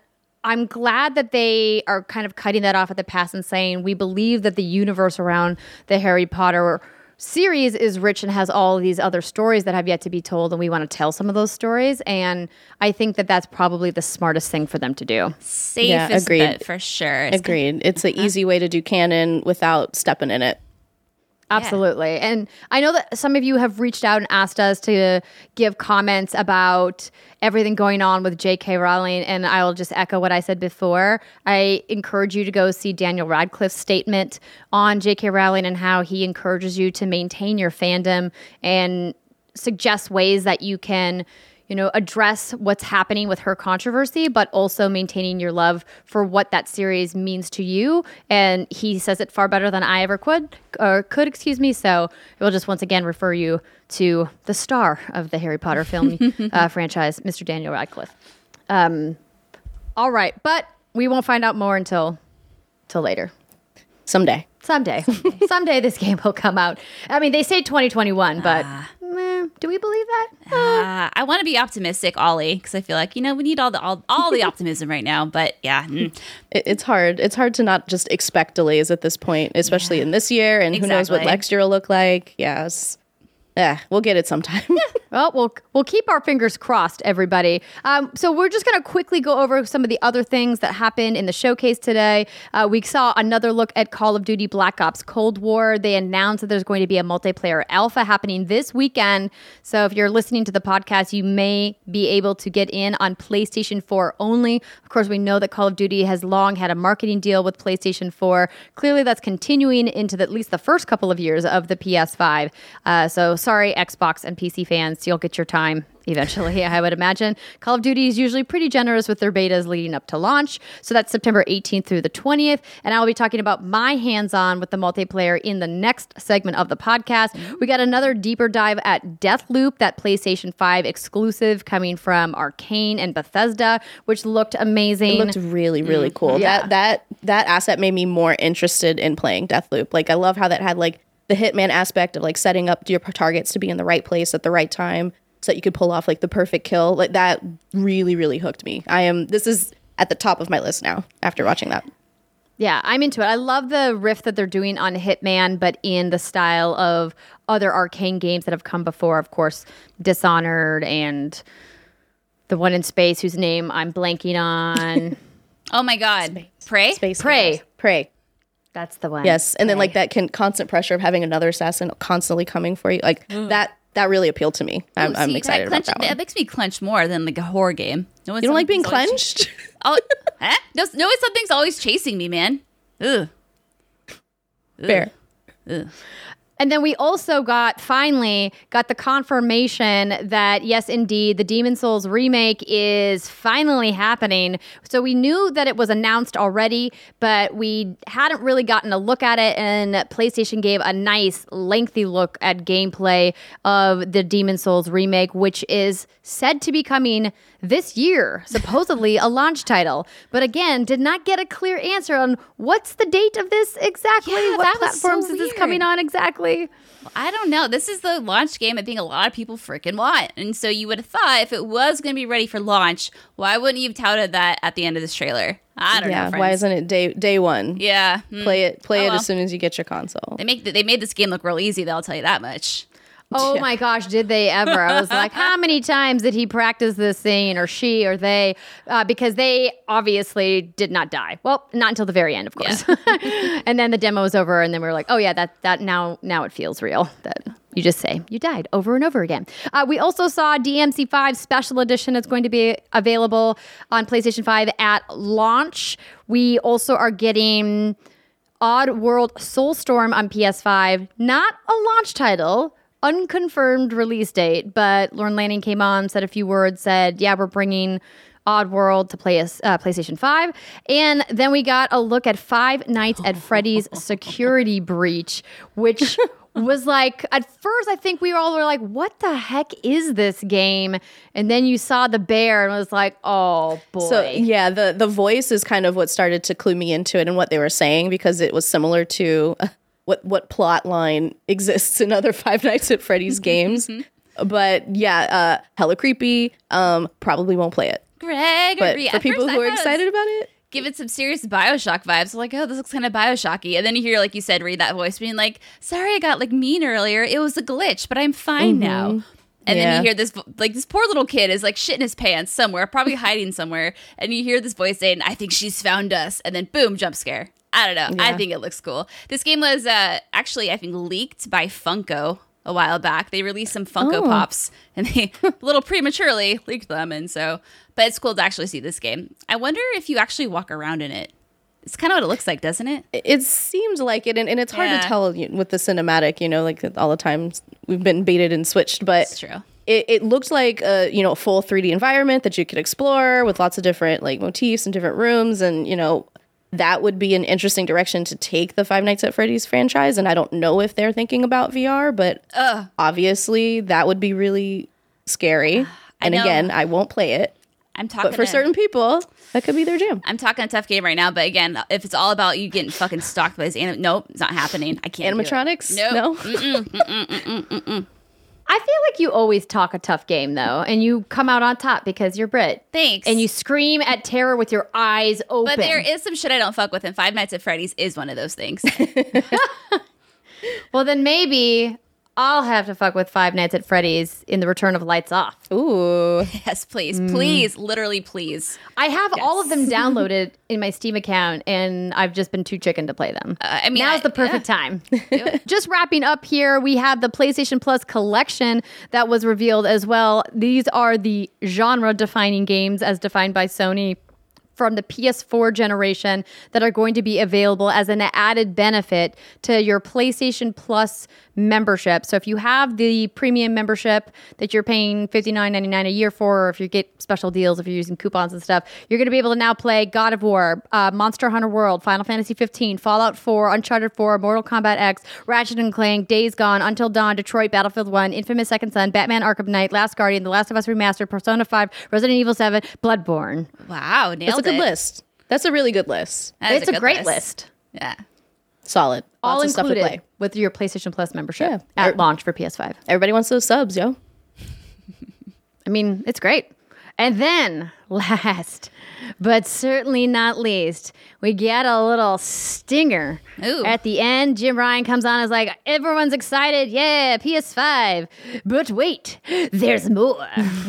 I'm glad that they are kind of cutting that off at the pass and saying we believe that the universe around the Harry Potter series is rich and has all of these other stories that have yet to be told, and we want to tell some of those stories. And I think that that's probably the smartest thing for them to do. Safest Yeah, agreed. bet for sure. It's Agreed. It's an easy way to do canon without stepping in it. Absolutely. And I know that some of you have reached out and asked us to give comments about everything going on with J K Rowling, and I will just echo what I said before. I encourage you to go see Daniel Radcliffe's statement on J K Rowling and how he encourages you to maintain your fandom and suggests ways that you can, you know, address what's happening with her controversy, but also maintaining your love for what that series means to you. And he says it far better than I ever could, or could, excuse me. So it will just once again refer you to the star of the Harry Potter film uh, franchise, Mister Daniel Radcliffe. Um, all right, but we won't find out more until, till later. Someday. Someday. Someday this game will come out. I mean, they say twenty twenty-one, but meh, do we believe that? Uh, Uh, I want to be optimistic, Ollie, because I feel like, you know, we need all the all, all the optimism right now. But yeah, mm. It, it's hard. It's hard to not just expect delays at this point, especially in this year. And who knows what Exactly. next year will look like. Yes. Yeah, we'll get it sometime. Well, we'll we'll keep our fingers crossed, everybody. Um, so we're just going to quickly go over some of the other things that happened in the showcase today. Uh, we saw another look at Call of Duty Black Ops Cold War. They announced that there's going to be a multiplayer alpha happening this weekend. So if you're listening to the podcast, you may be able to get in on PlayStation four only. Of course, we know that Call of Duty has long had a marketing deal with PlayStation four. Clearly, that's continuing into the, at least the first couple of years of the P S five. Uh, so sorry, Xbox and P C fans. You'll get your time eventually, I would imagine. Call of Duty is usually pretty generous with their betas leading up to launch. So that's September eighteenth through the twentieth. And I will be talking about my hands-on with the multiplayer in the next segment of the podcast. Mm-hmm. We got another deeper dive at Deathloop, that PlayStation five exclusive coming from Arcane and Bethesda, which looked amazing. It looked really, really Mm. cool. Yeah. That that that asset made me more interested in playing Deathloop. Like, I love how that had like the hitman aspect of like setting up your targets to be in the right place at the right time so that you could pull off like the perfect kill. Like, that really, really hooked me. I am this is at the top of my list now after watching that. Yeah, I'm into it. I love the riff that they're doing on Hitman, but in the style of other Arcane games that have come before. Of course, Dishonored and the one in space whose name I'm blanking on. Oh my God, Prey. Space Prey. Heroes. Prey. That's the one. Yes, and then like Prey. that can constant pressure of having another assassin constantly coming for you. Like that that really appealed to me. I'm, Ooh, I'm see, excited that about clench, that one. That makes me clench more than like a horror game. No, You don't like being clenched? Oh, huh? No, no, something's always chasing me, man. Ugh. Fair. Ugh. And then we also got, finally, got the confirmation that, yes, indeed, the Demon's Souls remake is finally happening. So we knew that it was announced already, but we hadn't really gotten a look at it, and PlayStation gave a nice, lengthy look at gameplay of the Demon's Souls remake, which is said to be coming this year, supposedly a launch title. But again, did not get a clear answer on what's the date of this exactly? Yeah, what that was so platforms is this coming weird. on exactly? I don't know. This is the launch game I think a lot of people freaking want. And so you would have thought if it was going to be ready for launch, why wouldn't you have touted that at the end of this trailer? I don't Yeah, know, friends. why isn't it day day one? Yeah. hmm. Play it play Oh, it well. as soon as you get your console. They make they made this game look real easy, though, I'll tell you that much. Oh my gosh, did they ever? I was like, how many times did he practice this thing, or she, or they? Uh, because they obviously did not die. Well, not until the very end, of course. And then the demo was over, and then we were like, oh yeah, that that now now it feels real. That you just say you died over and over again. Uh, we also saw D M C five Special Edition. It's going to be available on PlayStation five at launch. We also are getting Oddworld Soulstorm on P S five. Not a launch title. Unconfirmed release date, but Lauren Lanning came on, said a few words, said, yeah, we're bringing Oddworld to play uh, PlayStation five. And then we got a look at Five Nights at Freddy's Security Breach, which was like, at first, I think we all were like, what the heck is this game? And then you saw the bear and was like, oh, boy. So yeah, the the voice is kind of what started to clue me into it and what they were saying, because it was similar to uh, what what plot line exists in other Five Nights at Freddy's games. But yeah, uh, hella creepy. Um, probably won't play it. Gregory. But for At people first who I are thought it excited was about it, giving some serious Bioshock vibes. Like, oh, this looks kind of Bioshocky. And then you hear, like you said, read that voice being like, sorry, I got like mean earlier. It was a glitch, but I'm fine now. And Yeah. then you hear this, vo- like this poor little kid is like shitting his pants somewhere, probably hiding somewhere. And you hear this voice saying, I think she's found us. And then boom, jump scare. I don't know. I Yeah. think it looks cool. This game was uh, actually, I think, leaked by Funko a while back. They released some Funko Oh. Pops and they a little prematurely leaked them. And so, but it's cool to actually see this game. I wonder if you actually walk around in it. It's kind of what it looks like, doesn't it? it seems like it, and, and it's hard Yeah. to tell you- with the cinematic. You know, like all the times we've been baited and switched, but It's true. It, it looked like a you know a full three D environment that you could explore with lots of different like motifs and different rooms, and you know that would be an interesting direction to take the Five Nights at Freddy's franchise. And I don't know if they're thinking about V R, but obviously that would be really scary. And know. again, I won't play it, I'm talking but for to- certain people, that could be their jam. I'm talking a tough game right now, but again, if it's all about you getting fucking stalked by this anim- nope, it's not happening. I can't. do it. Animatronics? Nope. No. I feel like you always talk a tough game though, and you come out on top because you're Brit. Thanks. And you scream at terror with your eyes open. But there is some shit I don't fuck with, and Five Nights at Freddy's is one of those things. Well, then maybe I'll have to fuck with Five Nights at Freddy's in the Return of Lights Off. Ooh. Yes, please, please, literally, please. I have all of them downloaded in my Steam account, and I've just been too chicken to play them. Uh, I mean, now's I- the perfect time. Just wrapping up here, we have the PlayStation Plus collection that was revealed as well. These are the genre-defining games as defined by Sony from the P S four generation that are going to be available as an added benefit to your PlayStation Plus membership. So if you have the premium membership that you're paying fifty-nine ninety-nine a year for, or if you get special deals, if you're using coupons and stuff, you're going to be able to now play God of War, uh, Monster Hunter World, Final Fantasy fifteen, Fallout four, Uncharted four, Mortal Kombat X, Ratchet and Clank, Days Gone, Until Dawn, Detroit, Battlefield one, Infamous Second Son, Batman Arkham Knight, Last Guardian, The Last of Us Remastered, Persona five, Resident Evil seven, Bloodborne. Wow, nailed That's a good it. list. That's a really good list. That is It's a, good great list. Yeah. Solid. All Lots of stuff to included play. with your PlayStation Plus membership Yeah. at Er- launch for P S five. Everybody wants those subs, yo. I mean, it's great. And then, last but certainly not least, we get a little stinger. Ooh. At the end, Jim Ryan comes on and is like, everyone's excited. Yeah, P S five. But wait, there's more.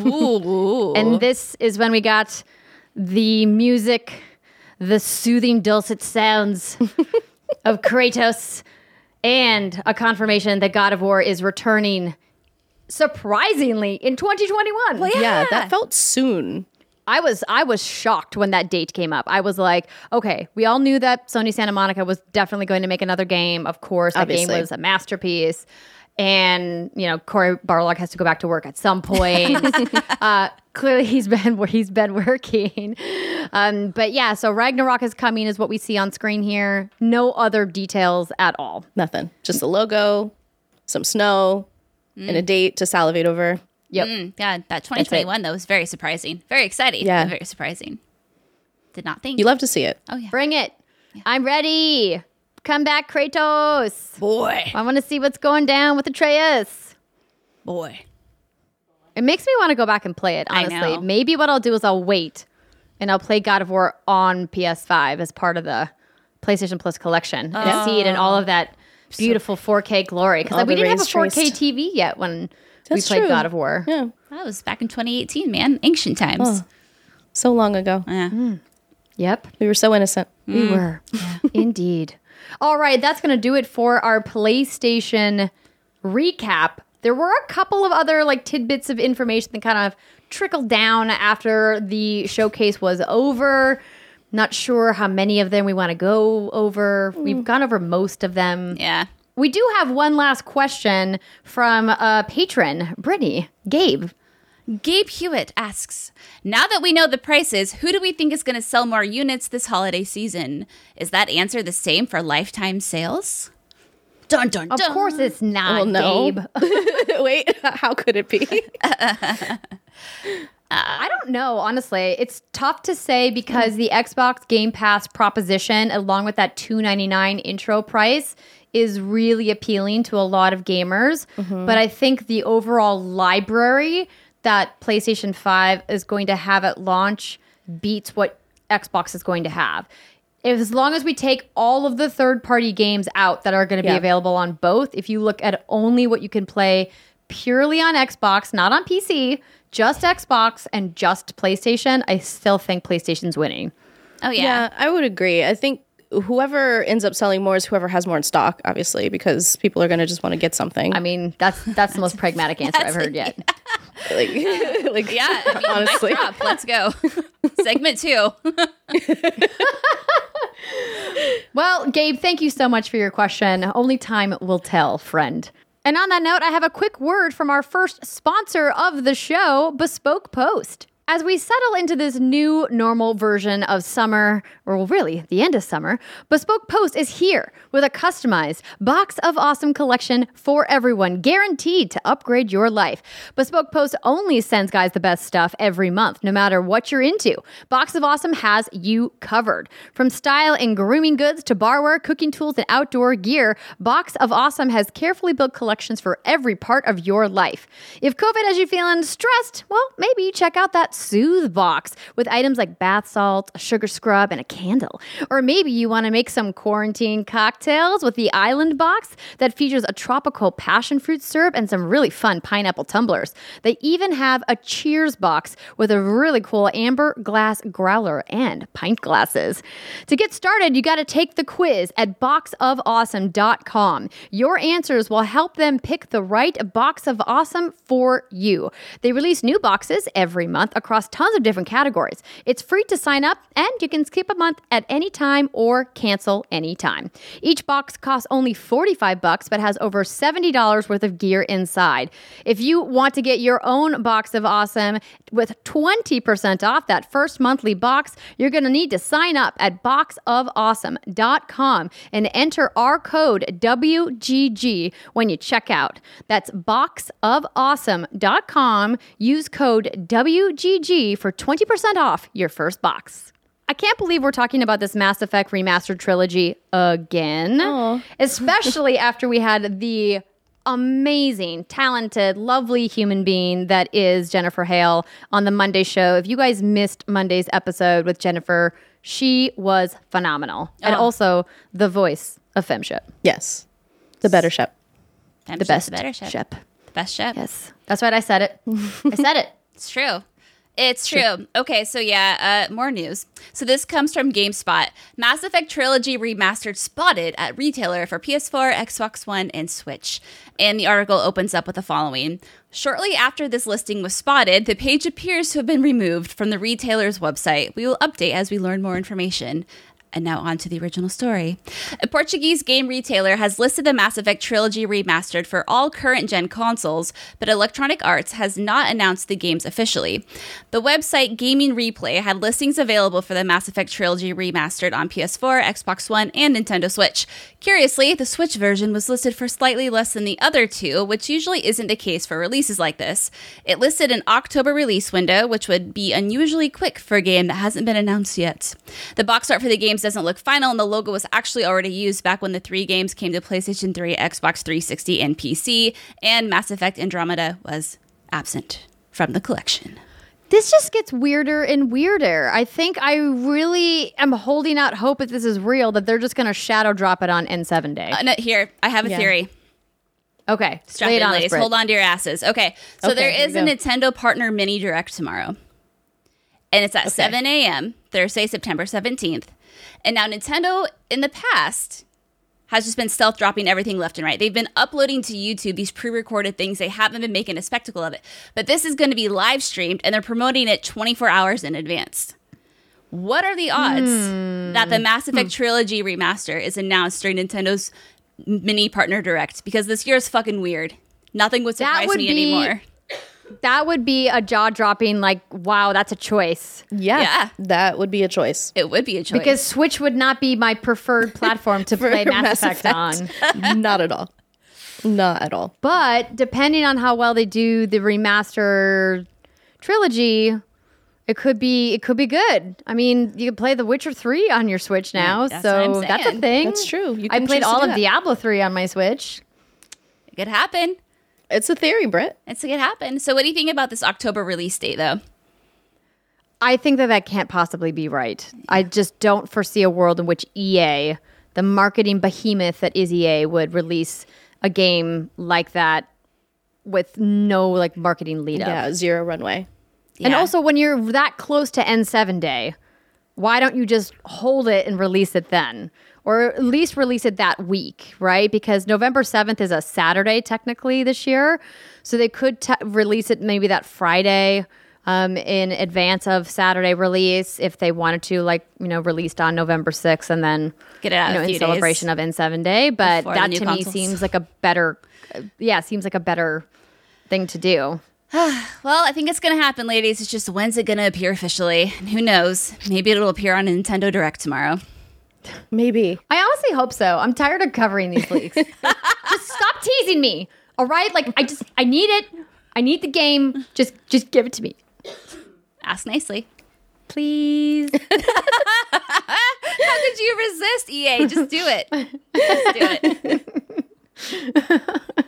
Ooh. And this is when we got the music, the soothing dulcet sounds of Kratos, and a confirmation that God of War is returning surprisingly in twenty twenty-one. Well, Yeah, that felt soon. I was I was shocked when that date came up. I was like, okay, we all knew that Sony Santa Monica was definitely going to make another game. Of course, that Obviously. game was a masterpiece. And, you know, Corey Barlog has to go back to work at some point. uh, clearly he's been where he's been working. Um, but yeah, so Ragnarok is coming is what we see on screen here. No other details at all. Nothing. Just a logo, some snow, and a date to salivate over. Yep. Mm, God, that twenty twenty-one though was very surprising, very exciting, Yeah. and very surprising. Did not think. You love to see it. oh yeah, Bring it. I'm ready. Come back, Kratos. boy, I want to see what's going down with Atreus. boy. It makes me want to go back and play it, I honestly. know. Maybe what I'll do is I'll wait and I'll play God of War on P S five as part of the PlayStation Plus collection and see it in all of that beautiful four K glory. Because All we the didn't have a rays four K traced. T V yet when That's we played true. God of War. Yeah. That was back in twenty eighteen, man. Ancient times. So long ago. Yeah. Yep. We were so innocent. We were. Indeed. All right, that's going to do it for our PlayStation recap. There were a couple of other like tidbits of information that kind of trickled down after the showcase was over. Not sure how many of them we want to go over. We've gone over most of them. Yeah. We do have one last question from a patron, Brittany, Gabe. Gabe Hewitt asks, now that we know the prices, who do we think is going to sell more units this holiday season? Is that answer the same for lifetime sales? Dun, dun, Of dun. course it's not, Well, no. Gabe. Wait, how could it be? I don't know, honestly. It's tough to say because the Xbox Game Pass proposition, along with that two ninety-nine intro price, is really appealing to a lot of gamers. Mm-hmm. But I think the overall library that PlayStation five is going to have at launch beats what Xbox is going to have. If, as long as we take all of the third-party games out that are going to Yeah. be available on both, if you look at only what you can play purely on Xbox, not on P C, just Xbox and just PlayStation, I still think PlayStation's winning. Oh yeah. Yeah, I would agree. I think whoever ends up selling more is whoever has more in stock, obviously, because people are going to just want to get something. I mean, that's that's the most pragmatic answer I've heard yet. like, like, Yeah, I mean, honestly. mic drop. Let's go. Segment two. Well, Gabe, thank you so much for your question. Only time will tell, friend. And on that note, I have a quick word from our first sponsor of the show, Bespoke Post. As we settle into this new normal version of summer, or really the end of summer, Bespoke Post is here with a customized Box of Awesome collection for everyone, guaranteed to upgrade your life. Bespoke Post only sends guys the best stuff every month, no matter what you're into. Box of Awesome has you covered. From style and grooming goods to barware, cooking tools, and outdoor gear, Box of Awesome has carefully built collections for every part of your life. If COVID has you feeling stressed, well, maybe check out that Soothe Box with items like bath salt, a sugar scrub, and a candle. Or maybe you want to make some quarantine cocktails with the Island Box that features a tropical passion fruit syrup and some really fun pineapple tumblers. They even have a Cheers Box with a really cool amber glass growler and pint glasses. To get started, you got to take the quiz at box of awesome dot com. Your answers will help them pick the right Box of Awesome for you. They release new boxes every month across tons of different categories. It's free to sign up, and you can skip a month at any time or cancel anytime. Each box costs only forty-five bucks, but has over seventy dollars worth of gear inside. If you want to get your own Box of Awesome with twenty percent off that first monthly box, you're going to need to sign up at box of awesome dot com and enter our code W G G when you check out. That's box of awesome dot com. Use code W G G for twenty percent off your first box. I can't believe we're talking about this Mass Effect Remastered trilogy again, Aw. especially after we had the amazing, talented, lovely human being that is Jennifer Hale on the Monday show. If you guys missed Monday's episode with Jennifer, she was phenomenal. And Oh. also the voice of Femship. Yes. The better ship. Fem The ship, best the better ship. ship. The best ship. Yes. That's right. I said it. I said it. It's true. It's true. Okay, so yeah, uh, more news. So this comes from GameSpot. Mass Effect Trilogy Remastered spotted at retailer for P S four, Xbox One, and Switch. And the article opens up with the following. Shortly after this listing was spotted, the page appears to have been removed from the retailer's website. We will update as we learn more information. And now on to the original story. A Portuguese game retailer has listed the Mass Effect Trilogy Remastered for all current-gen consoles, but Electronic Arts has not announced the games officially. The website Gaming Replay had listings available for the Mass Effect Trilogy Remastered on P S four, Xbox One, and Nintendo Switch. Curiously, the Switch version was listed for slightly less than the other two, which usually isn't the case for releases like this. It listed an October release window, which would be unusually quick for a game that hasn't been announced yet. The box art for the games doesn't look final, and the logo was actually already used back when the three games came to PlayStation three, Xbox three sixty, and P C, and Mass Effect Andromeda was absent from the collection. This just gets weirder and weirder. I think I really am holding out hope that this is real, that they're just going to shadow drop it on N seven Day. Uh, no, here, I have a Yeah. theory. Okay. Strap lay it in, on us, ladies. Britt. Hold on to your asses. Okay, so Okay, there here is we a go. Nintendo partner mini direct tomorrow. And it's at seven a.m., Thursday, September seventeenth. And now Nintendo, in the past, has just been stealth dropping everything left and right. They've been uploading to YouTube these pre-recorded things. They haven't been making a spectacle of it. But this is going to be live streamed, and they're promoting it twenty-four hours in advance. What are the odds that the Mass Effect Trilogy Remaster is announced during Nintendo's mini partner direct? Because this year is fucking weird. Nothing would That surprise would me be- anymore. That would be a jaw-dropping, like, wow, that's a choice. Yeah, Yeah. that would be a choice. It would be a choice. Because Switch would not be my preferred platform to play Mass, Effect, on. Not at all. Not at all. But depending on how well they do the remaster trilogy, It could be it could be good. I mean, you can play The Witcher three on your Switch now, that's what I'm so that's a saying. thing. That's true. You I can played choose to all do of that. Diablo three on my Switch. It could happen. It's a theory, Britt. It's it could happen. So what do you think about this October release date, though? I think that that can't possibly be right. I just don't foresee a world in which E A, the marketing behemoth that is E A, would release a game like that with no like marketing lead up. Yeah, zero runway. And Yeah. also, when you're that close to N seven Day, why don't you just hold it and release it then? Or at least release it that week, right? Because November seventh is a Saturday, technically, this year. So they could t- release it maybe that Friday um, in advance of Saturday release if they wanted to, like, you know, released on November sixth and then, Get it out you know, a in few celebration days of N seven Day. But before the that new to me consoles. seems like a better, uh, yeah, seems like a better thing to do. Well, I think it's going to happen, ladies. It's just when's it going to appear officially? And who knows? Maybe it'll appear on Nintendo Direct tomorrow. Maybe. I honestly hope so. I'm tired of covering these leaks. Just stop teasing me. All right? Like I just I need it. I need the game. Just just give it to me. Ask nicely. Please. How could you resist, E A? Just do it. Just do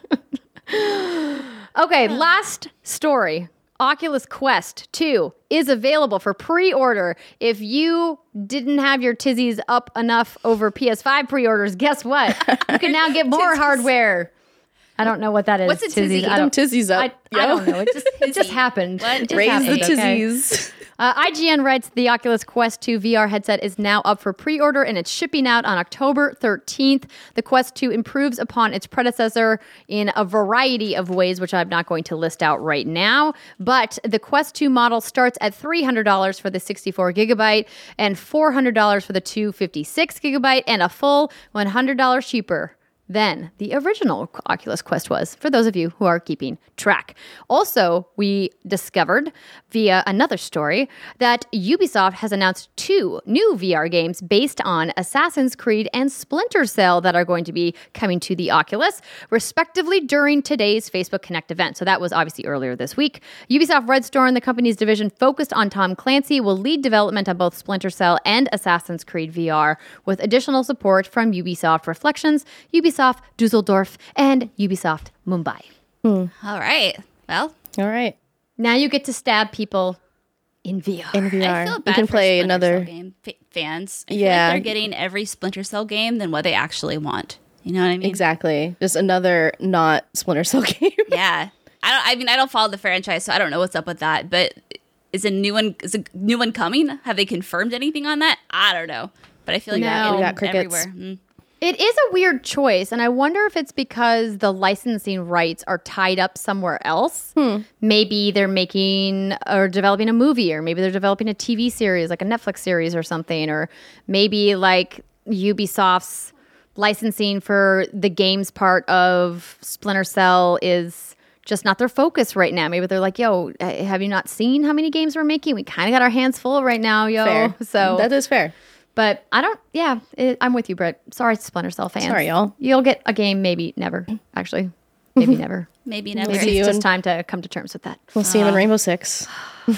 it. Okay, last story. Oculus Quest two is available for pre-order. If you didn't have your tizzies up enough over P S five pre-orders, guess what? You can now get more hardware. I don't know what that is. What's a tizzy? Tizzies. I Them don't, tizzies I, up. I yo. don't know. It just it just happened. What It just is Raise happened, the okay? tizzies. Uh, I G N writes the Oculus Quest two V R headset is now up for pre-order and it's shipping out on October thirteenth. The Quest two improves upon its predecessor in a variety of ways, which I'm not going to list out right now. But the Quest two model starts at three hundred dollars for the sixty-four gigabyte and four hundred dollars for the two fifty-six gigabyte and a full one hundred dollars cheaper than the original Oculus Quest was, for those of you who are keeping track. Also, we discovered via another story that Ubisoft has announced two new V R games based on Assassin's Creed and Splinter Cell that are going to be coming to the Oculus, respectively, during today's Facebook Connect event. So that was obviously earlier this week. Ubisoft Red Storm, the company's division focused on Tom Clancy, will lead development on both Splinter Cell and Assassin's Creed V R, with additional support from Ubisoft Reflections, Ubisoft Dusseldorf, and Ubisoft Mumbai. All right. Well, All right. Now you get to stab people in V R. In V R. I feel You bad can for play Splinter another. Cell game fa- fans. I feel Yeah. like they're getting every Splinter Cell game than what they actually want. You know what I mean? Exactly. Just another not Splinter Cell game. Yeah. I don't. I mean, I don't follow the franchise, so I don't know what's up with that. But is a new one? Is a new one coming? Have they confirmed anything on that? I don't know. But I feel like No. they're getting We got crickets. everywhere. Mm. It is a weird choice, and I wonder if it's because the licensing rights are tied up somewhere else. Maybe they're making or developing a movie, or maybe they're developing a T V series, like a Netflix series or something, or maybe like Ubisoft's licensing for the games part of Splinter Cell is just not their focus right now. Maybe they're like, yo, uh, have you not seen how many games we're making? We kind of got our hands full right now, yo. Fair. So That is fair. but I don't, yeah, it, I'm with you, Britt. Sorry, Splinter Cell fans. Sorry, y'all. You'll get a game, maybe never, actually. Maybe never. Maybe never. Maybe See it's you just in- time to come to terms with that. We'll see him in Rainbow Six.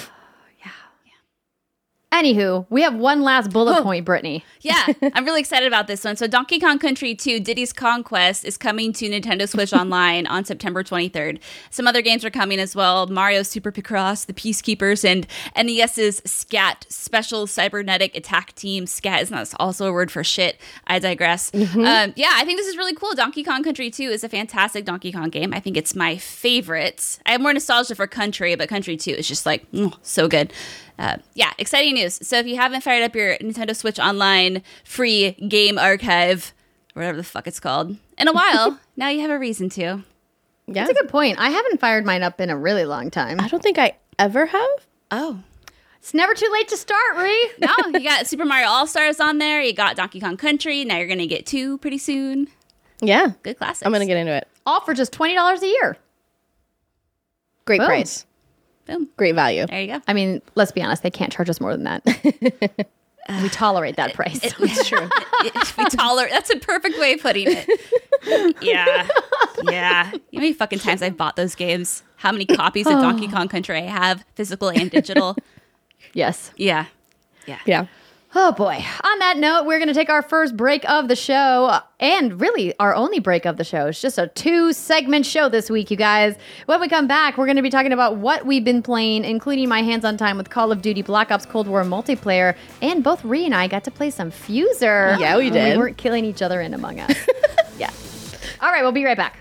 Anywho, we have one last bullet point, Brittany. Yeah, I'm really excited about this one. So Donkey Kong Country two, Diddy's Conquest, is coming to Nintendo Switch Online on September twenty-third. Some other games are coming as well. Mario Super Picross, The Peacekeepers, and NES's SCAT, Special Cybernetic Attack Team. SCAT is not also a word for shit. I digress. Mm-hmm. Um, yeah, I think this is really cool. Donkey Kong Country two is a fantastic Donkey Kong game. I think it's my favorite. I have more nostalgia for Country, but Country two is just like, mm, so good. Uh, yeah, exciting news. So if you haven't fired up your Nintendo Switch Online free game archive, or whatever the fuck it's called, in a while, now you have a reason to. Yeah. That's a good point. I haven't fired mine up in a really long time. I don't think I ever have. Oh. It's never too late to start, Ree. No, you got Super Mario All-Stars on there. You got Donkey Kong Country. Now you're going to get two pretty soon. Yeah. Good classics. I'm going to get into it. All for just twenty dollars a year. Great Boom. price. Boom. Great value. There you go. I mean, let's be honest, they can't charge us more than that. We tolerate that price. It's true. we tolerate. That's a perfect way of putting it. Yeah. Yeah. You know how many fucking times I've bought those games? How many copies of Donkey Kong Country I have, physical and digital? Yes. Yeah. Yeah. Oh boy. On that note, we're going to take our first break of the show, and really our only break of the show. It's just a two segment show this week, you guys. When we come back, we're going to be talking about what we've been playing, including my hands-on time with Call of Duty Black Ops Cold War multiplayer, and both Ree and I got to play some Fuser. Yeah, we when did. We weren't killing each other in Among Us. Yeah. All right, we'll be right back.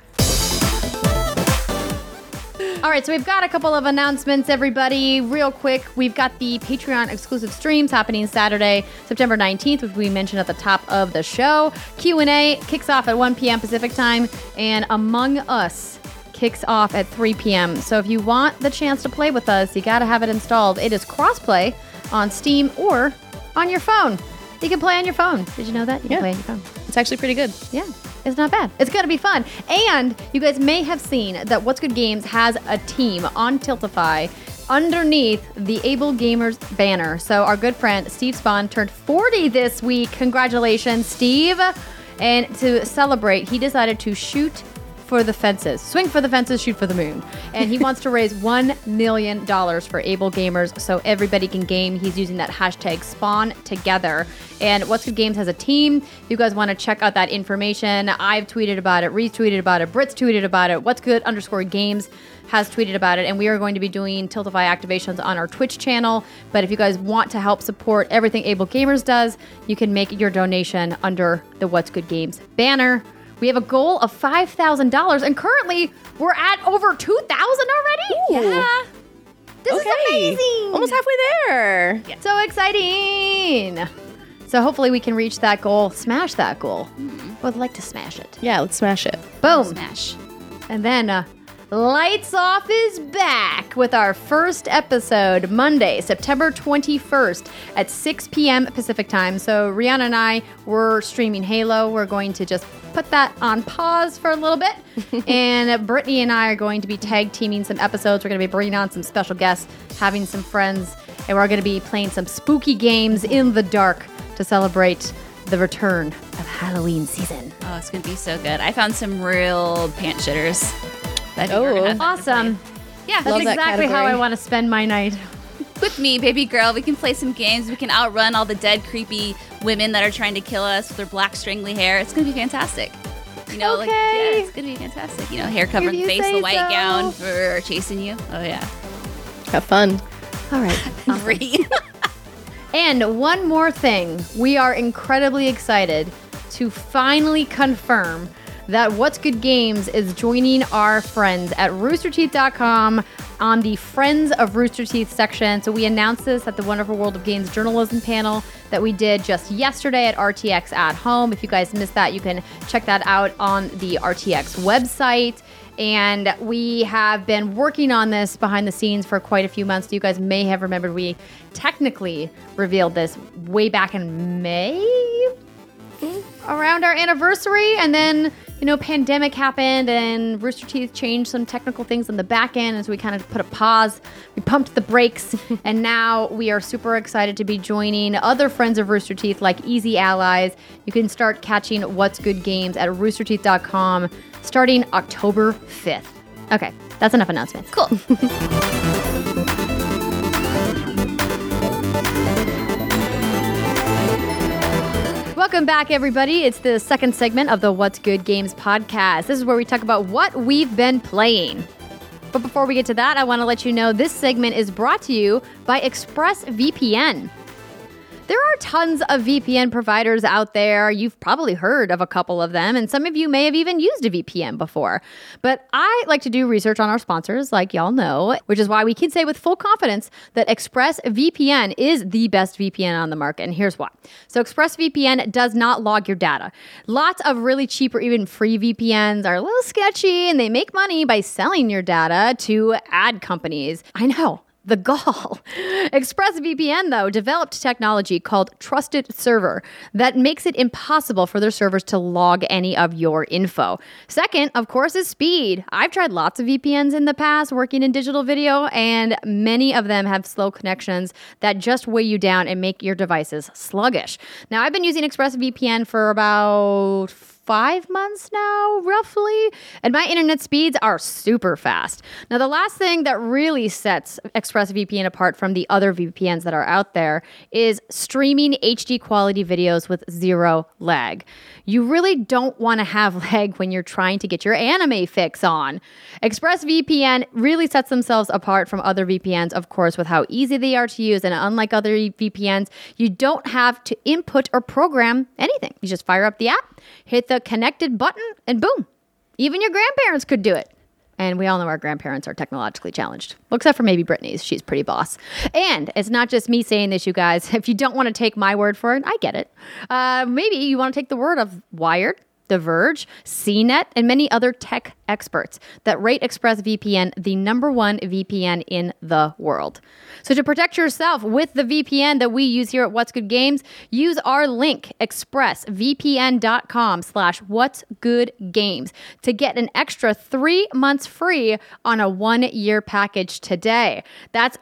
All right, so we've got a couple of announcements, everybody. Real quick, we've got the Patreon exclusive streams happening Saturday, September nineteenth, which we mentioned at the top of the show. Q and A kicks off at one p.m. Pacific time, and Among Us kicks off at three p.m. So if you want the chance to play with us, you got to have it installed. It is cross-play on Steam or on your phone. You can play on your phone. Did you know that? You can Yeah. play on your phone. It's actually pretty good. Yeah, it's not bad. It's going to be fun. And you guys may have seen that What's Good Games has a team on Tiltify underneath the Able Gamers banner. So our good friend Steve Spawn turned forty this week. Congratulations, Steve. And to celebrate, he decided to shoot for the fences. Swing for the fences, shoot for the moon. And he wants to raise one million dollars for Able Gamers so everybody can game. He's using that hashtag Spawn Together. And What's Good Games has a team. If you guys want to check out that information, I've tweeted about it, retweeted about it, Brit's tweeted about it, What's Good underscore Games has tweeted about it, and we are going to be doing Tiltify activations on our Twitch channel. But if you guys want to help support everything Able Gamers does, you can make your donation under the What's Good Games banner. We have a goal of five thousand dollars, and currently we're at over two thousand dollars already. Ooh. Yeah. This Okay. is amazing. Almost halfway there. So exciting. So hopefully we can reach that goal, smash that goal. Would like to smash it. Yeah, let's smash it. Boom. Smash. And then uh, Lights Off is back with our first episode Monday, September twenty-first at six p.m. Pacific time. So Rihanna and I were streaming Halo. We're going to just put that on pause for a little bit. And Brittany and I are going to be tag teaming some episodes. We're going to be bringing on some special guests, having some friends, and we're going to be playing some spooky games in the dark to celebrate the return of Halloween season. Oh, it's going to be so good. I found some real pant shitters. That Oh. we're gonna have fun to Awesome. play. Yeah, That's Love that exactly how category. I want to spend my night. with me, baby girl. We can play some games. We can outrun all the dead, creepy women that are trying to kill us with their black, strangly hair. It's going to be fantastic. You know, like, Okay. yeah, it's going to be fantastic. You know, hair covering If the you face, say the white so. gown for chasing you. Oh, yeah. Have fun. All right. Free. And one more thing. We are incredibly excited to finally confirm that What's Good Games is joining our friends at rooster teeth dot com on the Friends of Rooster Teeth section. So we announced this at the Wonderful World of Games journalism panel that we did just yesterday at R T X at Home. If you guys missed that, you can check that out on the R T X website. And we have been working on this behind the scenes for quite a few months. You guys may have remembered we technically revealed this way back in May, around our anniversary. And then, you know, pandemic happened and Rooster Teeth changed some technical things on the back end. And so we kind of put a pause. We pumped the brakes. And now we are super excited to be joining other friends of Rooster Teeth like Easy Allies. You can start catching What's Good Games at rooster teeth dot com starting October fifth. Okay, that's enough announcements. Cool. Welcome back, everybody. It's the second segment of the What's Good Games podcast. This is where we talk about what we've been playing. But before we get to that, I want to let you know this segment is brought to you by ExpressVPN. There are tons of V P N providers out there. You've probably heard of a couple of them, and some of you may have even used a V P N before. But I like to do research on our sponsors, like y'all know, which is why we can say with full confidence that ExpressVPN is the best V P N on the market, and here's why. So ExpressVPN does not log your data. Lots of really cheap or even free V P Ns are a little sketchy, and they make money by selling your data to ad companies. I know. The gall. ExpressVPN, though, developed technology called Trusted Server that makes it impossible for their servers to log any of your info. Second, of course, is speed. I've tried lots of V P Ns in the past working in digital video, and many of them have slow connections that just weigh you down and make your devices sluggish. Now, I've been using ExpressVPN for about five months now, roughly. And my internet speeds are super fast. Now, the last thing that really sets ExpressVPN apart from the other V P Ns that are out there is streaming H D quality videos with zero lag. You really don't want to have lag when you're trying to get your anime fix on. ExpressVPN really sets themselves apart from other V P Ns, of course, with how easy they are to use. And unlike other V P Ns, you don't have to input or program anything. You just fire up the app, hit the connected button, and boom. Even your grandparents could do it. And we all know our grandparents are technologically challenged. Well, except for maybe Brittany's. She's pretty boss. And it's not just me saying this, you guys. If you don't want to take my word for it, I get it. Uh, maybe you want to take the word of Wired, The Verge, C net, and many other tech experts that rate ExpressVPN the number one V P N in the world. So to protect yourself with the V P N that we use here at What's Good Games, use our link, expressvpn.com slash What's Good Games, to get an extra three months free on a one-year package today. That's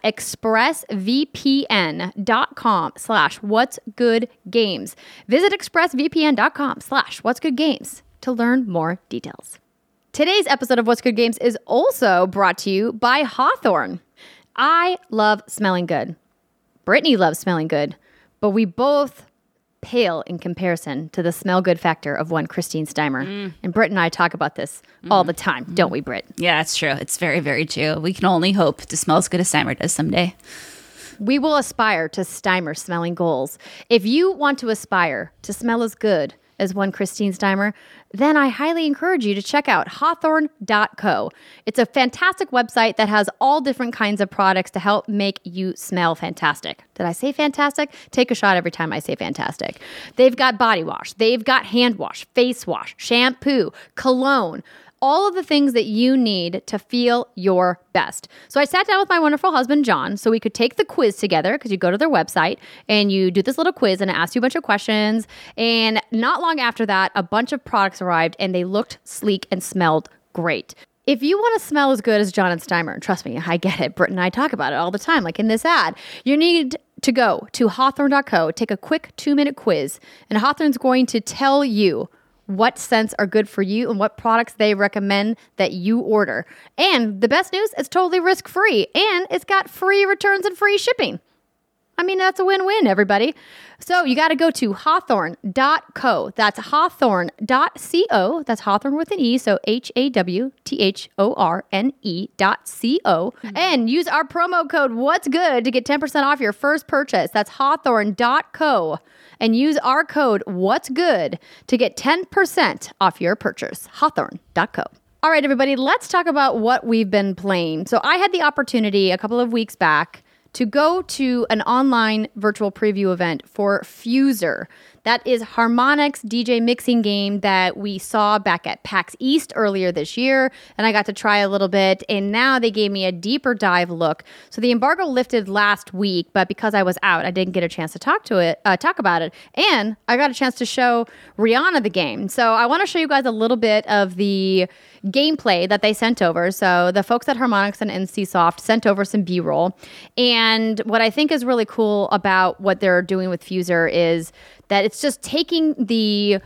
expressvpn.com slash What's Good Games. Visit expressvpn.com slash What's Good Games to learn more details. Today's episode of What's Good Games is also brought to you by Hawthorne. I love smelling good. Brittany loves smelling good, but we both pale in comparison to the smell good factor of one Christine Steimer. Mm. And Britt and I talk about this mm. all the time, don't we, Britt? Yeah, it's true. It's very, very true. We can only hope to smell as good as Steimer does someday. We will aspire to Steimer smelling goals. If you want to aspire to smell as good as one Christine Steimer, then I highly encourage you to check out hawthorne dot co. It's a fantastic website that has all different kinds of products to help make you smell fantastic. Did I say fantastic? Take a shot every time I say fantastic. They've got body wash. They've got hand wash, face wash, shampoo, cologne, all of the things that you need to feel your best. So I sat down with my wonderful husband, John, so we could take the quiz together, because you go to their website and you do this little quiz and it asks you a bunch of questions. And not long after that, a bunch of products arrived and they looked sleek and smelled great. If you want to smell as good as John and Steimer, and trust me, I get it, Britt and I talk about it all the time, like in this ad, you need to go to hawthorne dot co, take a quick two-minute quiz, and Hawthorne's going to tell you what scents are good for you and what products they recommend that you order. And the best news, it's totally risk-free, and it's got free returns and free shipping. I mean, that's a win-win, everybody. So you got to go to hawthorne dot co. That's hawthorne dot co. That's Hawthorne with an E, so H A W T H O R N E dot C-O. Mm-hmm. And use our promo code What's Good to get ten percent off your first purchase. That's hawthorne dot co. And use our code What's Good to get ten percent off your purchase. hawthorne dot co. All right, everybody, let's talk about what we've been playing. So I had the opportunity a couple of weeks back to go to an online virtual preview event for Fuser. That is Harmonix D J mixing game that we saw back at PAX East earlier this year, and I got to try a little bit, and now they gave me a deeper dive look. So the embargo lifted last week, but because I was out, I didn't get a chance to talk to it, uh, talk about it, and I got a chance to show Rihanna the game. So I want to show you guys a little bit of the gameplay that they sent over. So the folks at Harmonix and NCSoft sent over some B-roll, and what I think is really cool about what they're doing with Fuser is that it's just taking the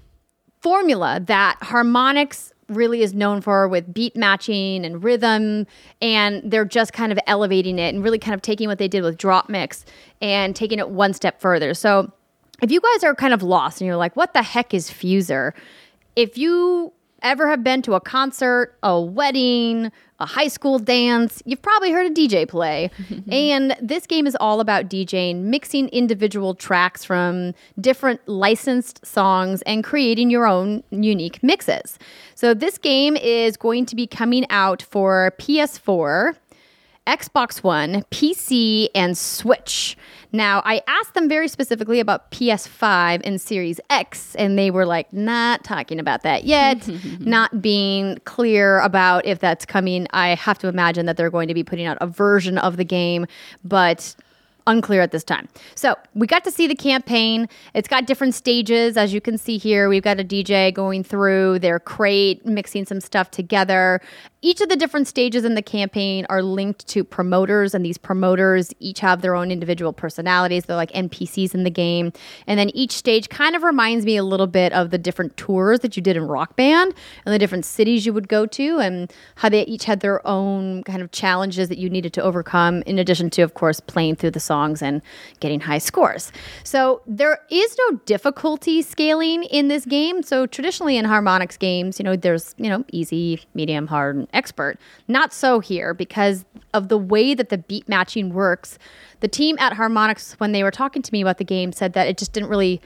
formula that Harmonix really is known for with beat matching and rhythm, and they're just kind of elevating it and really kind of taking what they did with Drop Mix and taking it one step further. So if you guys are kind of lost and you're like, what the heck is Fuser? If you ever have been to a concert, a wedding, a high school dance, you've probably heard a D J play. And this game is all about DJing, mixing individual tracks from different licensed songs and creating your own unique mixes. So this game is going to be coming out for P S four, Xbox One, P C, and Switch. Now, I asked them very specifically about P S five and Series X, and they were like, not talking about that yet, not being clear about if that's coming. I have to imagine that they're going to be putting out a version of the game, but unclear at this time. So we got to see the campaign. It's got different stages, as you can see here. We've got a D J going through their crate, mixing some stuff together. Each of the different stages in the campaign are linked to promoters, and these promoters each have their own individual personalities. They're like N P Cs in the game. And then each stage kind of reminds me a little bit of the different tours that you did in Rock Band and the different cities you would go to, and how they each had their own kind of challenges that you needed to overcome, in addition to, of course, playing through the songs and getting high scores. So there is no difficulty scaling in this game. So traditionally in Harmonix games, you know, there's, you know, easy, medium, hard, and expert. Not so here, because of the way that the beat matching works. The team at Harmonix, when they were talking to me about the game, said that it just didn't really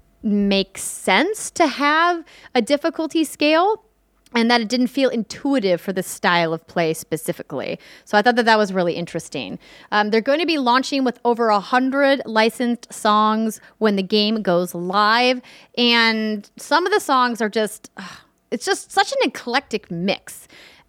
make sense to have a difficulty scale, and that it didn't feel intuitive for the style of play specifically. So I thought that that was really interesting. Um, they're going to be launching with over one hundred licensed songs when the game goes live. And some of the songs are just, ugh, it's just such an eclectic mix.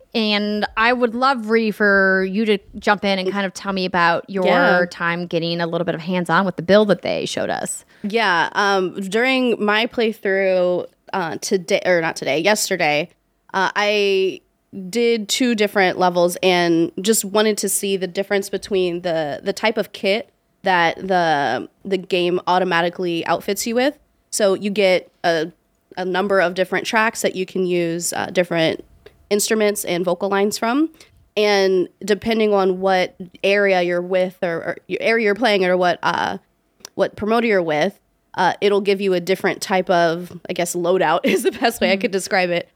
And I would love, Ree, for you to jump in and kind of tell me about your Yeah. time getting a little bit of hands-on with the build that they showed us. Yeah. Um, during my playthrough uh, today, or not today, yesterday, uh, I did two different levels and just wanted to see the difference between the the type of kit that the the game automatically outfits you with. So you get a a number of different tracks that you can use uh, different instruments and vocal lines from, and depending on what area you're with, or, or your area you're playing, or what uh what promoter you're with, uh, it'll give you a different type of, I guess, loadout is the best way I could describe it.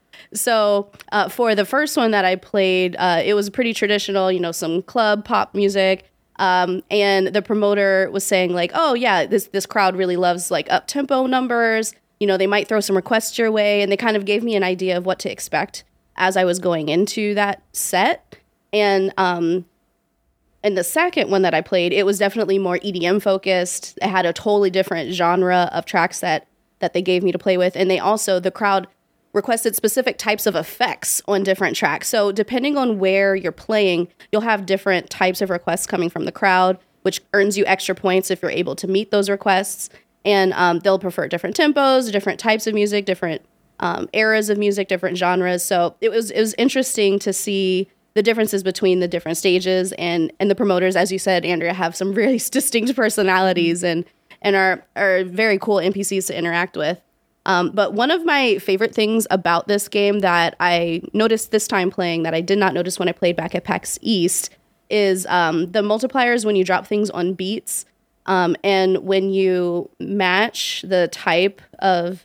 So uh, for the first one that I played, uh, it was pretty traditional, you know, some club pop music. Um, and the promoter was saying like, oh yeah, this this crowd really loves like up tempo numbers. You know, they might throw some requests your way, and they kind of gave me an idea of what to expect as I was going into that set. And um, and the second one that I played, it was definitely more E D M focused. It had a totally different genre of tracks that that they gave me to play with. And they also, the crowd requested specific types of effects on different tracks. So depending on where you're playing, you'll have different types of requests coming from the crowd, which earns you extra points if you're able to meet those requests. And um, they'll prefer different tempos, different types of music, different um, eras of music, different genres. So it was it was interesting to see the differences between the different stages, and and the promoters, as you said, Andrea, have some really distinct personalities and and are are very cool N P Cs to interact with. Um, but one of my favorite things about this game that I noticed this time playing that I did not notice when I played back at PAX East is um, the multipliers when you drop things on beats, um, and when you match the type of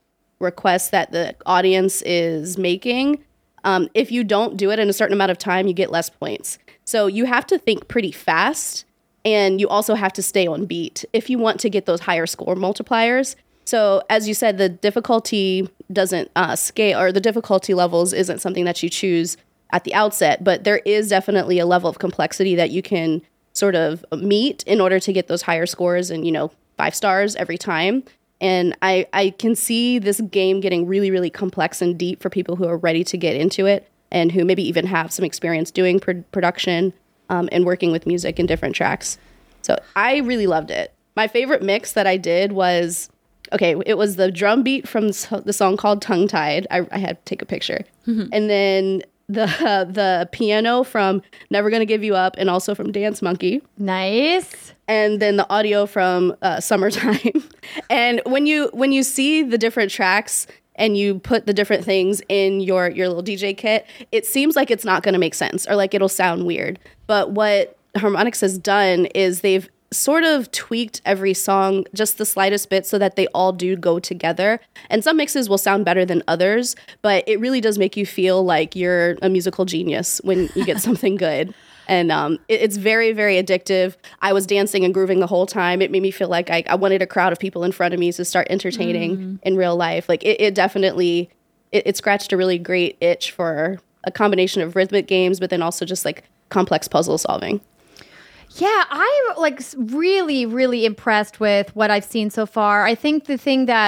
request that the audience is making. Um, if you don't do it in a certain amount of time, you get less points. So you have to think pretty fast, and you also have to stay on beat if you want to get those higher score multipliers. So as you said, the difficulty doesn't uh, scale, or the difficulty levels isn't something that you choose at the outset, but there is definitely a level of complexity that you can sort of meet in order to get those higher scores and, you know, five stars every time. And I, I can see this game getting really, really complex and deep for people who are ready to get into it and who maybe even have some experience doing pr- production um, and working with music and different tracks. So I really loved it. My favorite mix that I did was, okay, it was the drum beat from the song called Tongue Tied. I, I had to take a picture. Mm-hmm. And then the uh, the piano from Never Gonna Give You Up, and also from Dance Monkey. Nice. And then the audio from uh, Summertime. And when you when you see the different tracks and you put the different things in your, your little D J kit, it seems like it's not going to make sense, or like it'll sound weird. But what Harmonix has done is they've sort of tweaked every song just the slightest bit so that they all do go together. And some mixes will sound better than others, but it really does make you feel like you're a musical genius when you get something good. And um, it, it's very, very addictive. I was dancing and grooving the whole time. It made me feel like I, I wanted a crowd of people in front of me to start entertaining mm. in real life. Like it, it definitely, it, it scratched a really great itch for a combination of rhythmic games, but then also just like complex puzzle solving. Yeah, I'm like really, really impressed with what I've seen so far. I think the thing that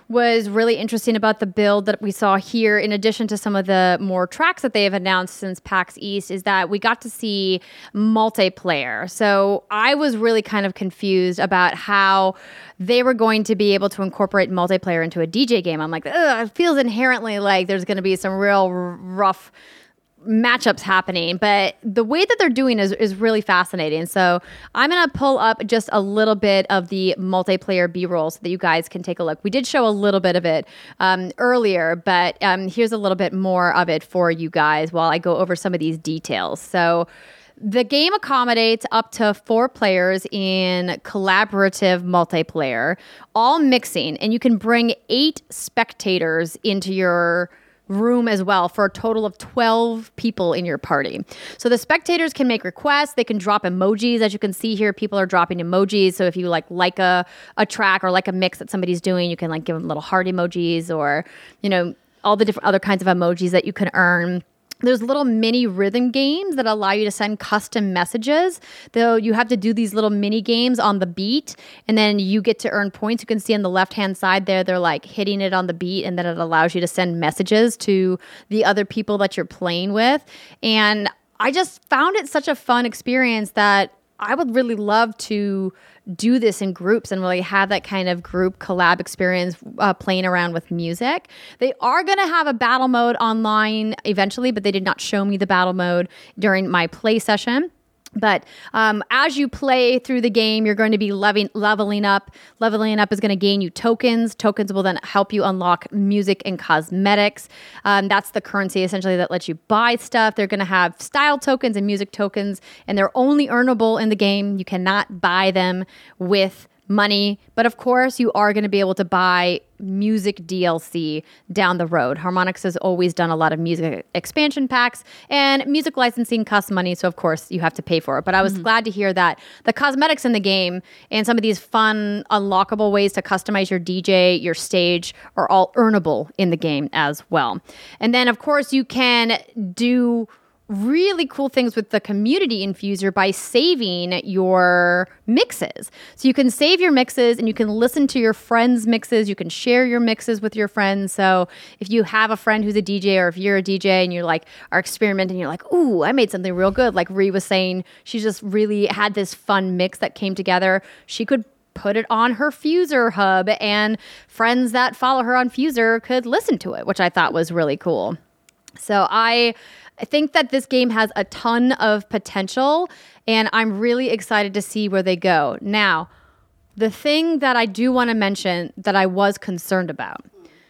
was really interesting about the build that we saw here, in addition to some of the more tracks that they have announced since PAX East, is that we got to see multiplayer. So I was really kind of confused about how they were going to be able to incorporate multiplayer into a D J game. I'm like, ugh, it feels inherently like there's going to be some real r- rough matchups happening, but the way that they're doing is, is really fascinating. So I'm going to pull up just a little bit of the multiplayer B-roll so that you guys can take a look. We did show a little bit of it um, earlier, but um, here's a little bit more of it for you guys while I go over some of these details. So the game accommodates up to four players in collaborative multiplayer, all mixing, and you can bring eight spectators into your room as well, for a total of twelve people in your party. So the spectators can make requests. They can drop emojis. As you can see here, people are dropping emojis. So if you like like a, a track or like a mix that somebody's doing, you can like give them little heart emojis, or, you know, all the different other kinds of emojis that you can earn. There's little mini rhythm games that allow you to send custom messages. Though you have to do these little mini games on the beat, and then you get to earn points. You can see on the left-hand side there, they're like hitting it on the beat, and then it allows you to send messages to the other people that you're playing with. And I just found it such a fun experience that I would really love to do this in groups and really have that kind of group collab experience uh, playing around with music. They are going to have a battle mode online eventually, but they did not show me the battle mode during my play session. But um, as you play through the game, you're going to be leveling, leveling up. Leveling up is going to gain you tokens. Tokens will then help you unlock music and cosmetics. Um, that's the currency, essentially, that lets you buy stuff. They're going to have style tokens and music tokens, and they're only earnable in the game. You cannot buy them with money, but of course you are going to be able to buy music D L C down the road. Harmonix has always done a lot of music expansion packs, and music licensing costs money, so of course you have to pay for it. But I was mm-hmm. glad to hear that the cosmetics in the game and some of these fun unlockable ways to customize your D J, your stage, are all earnable in the game as well. And then of course you can do really cool things with the community infuser by saving your mixes. So you can save your mixes and you can listen to your friends' mixes. You can share your mixes with your friends. So if you have a friend who's a D J, or if you're a D J and you're like are experimenting, you're like, ooh, I made something real good. Like Ree was saying, she just really had this fun mix that came together. She could put it on her Fuser hub, and friends that follow her on Fuser could listen to it, which I thought was really cool. So I I think that this game has a ton of potential, and I'm really excited to see where they go. Now, the thing that I do want to mention that I was concerned about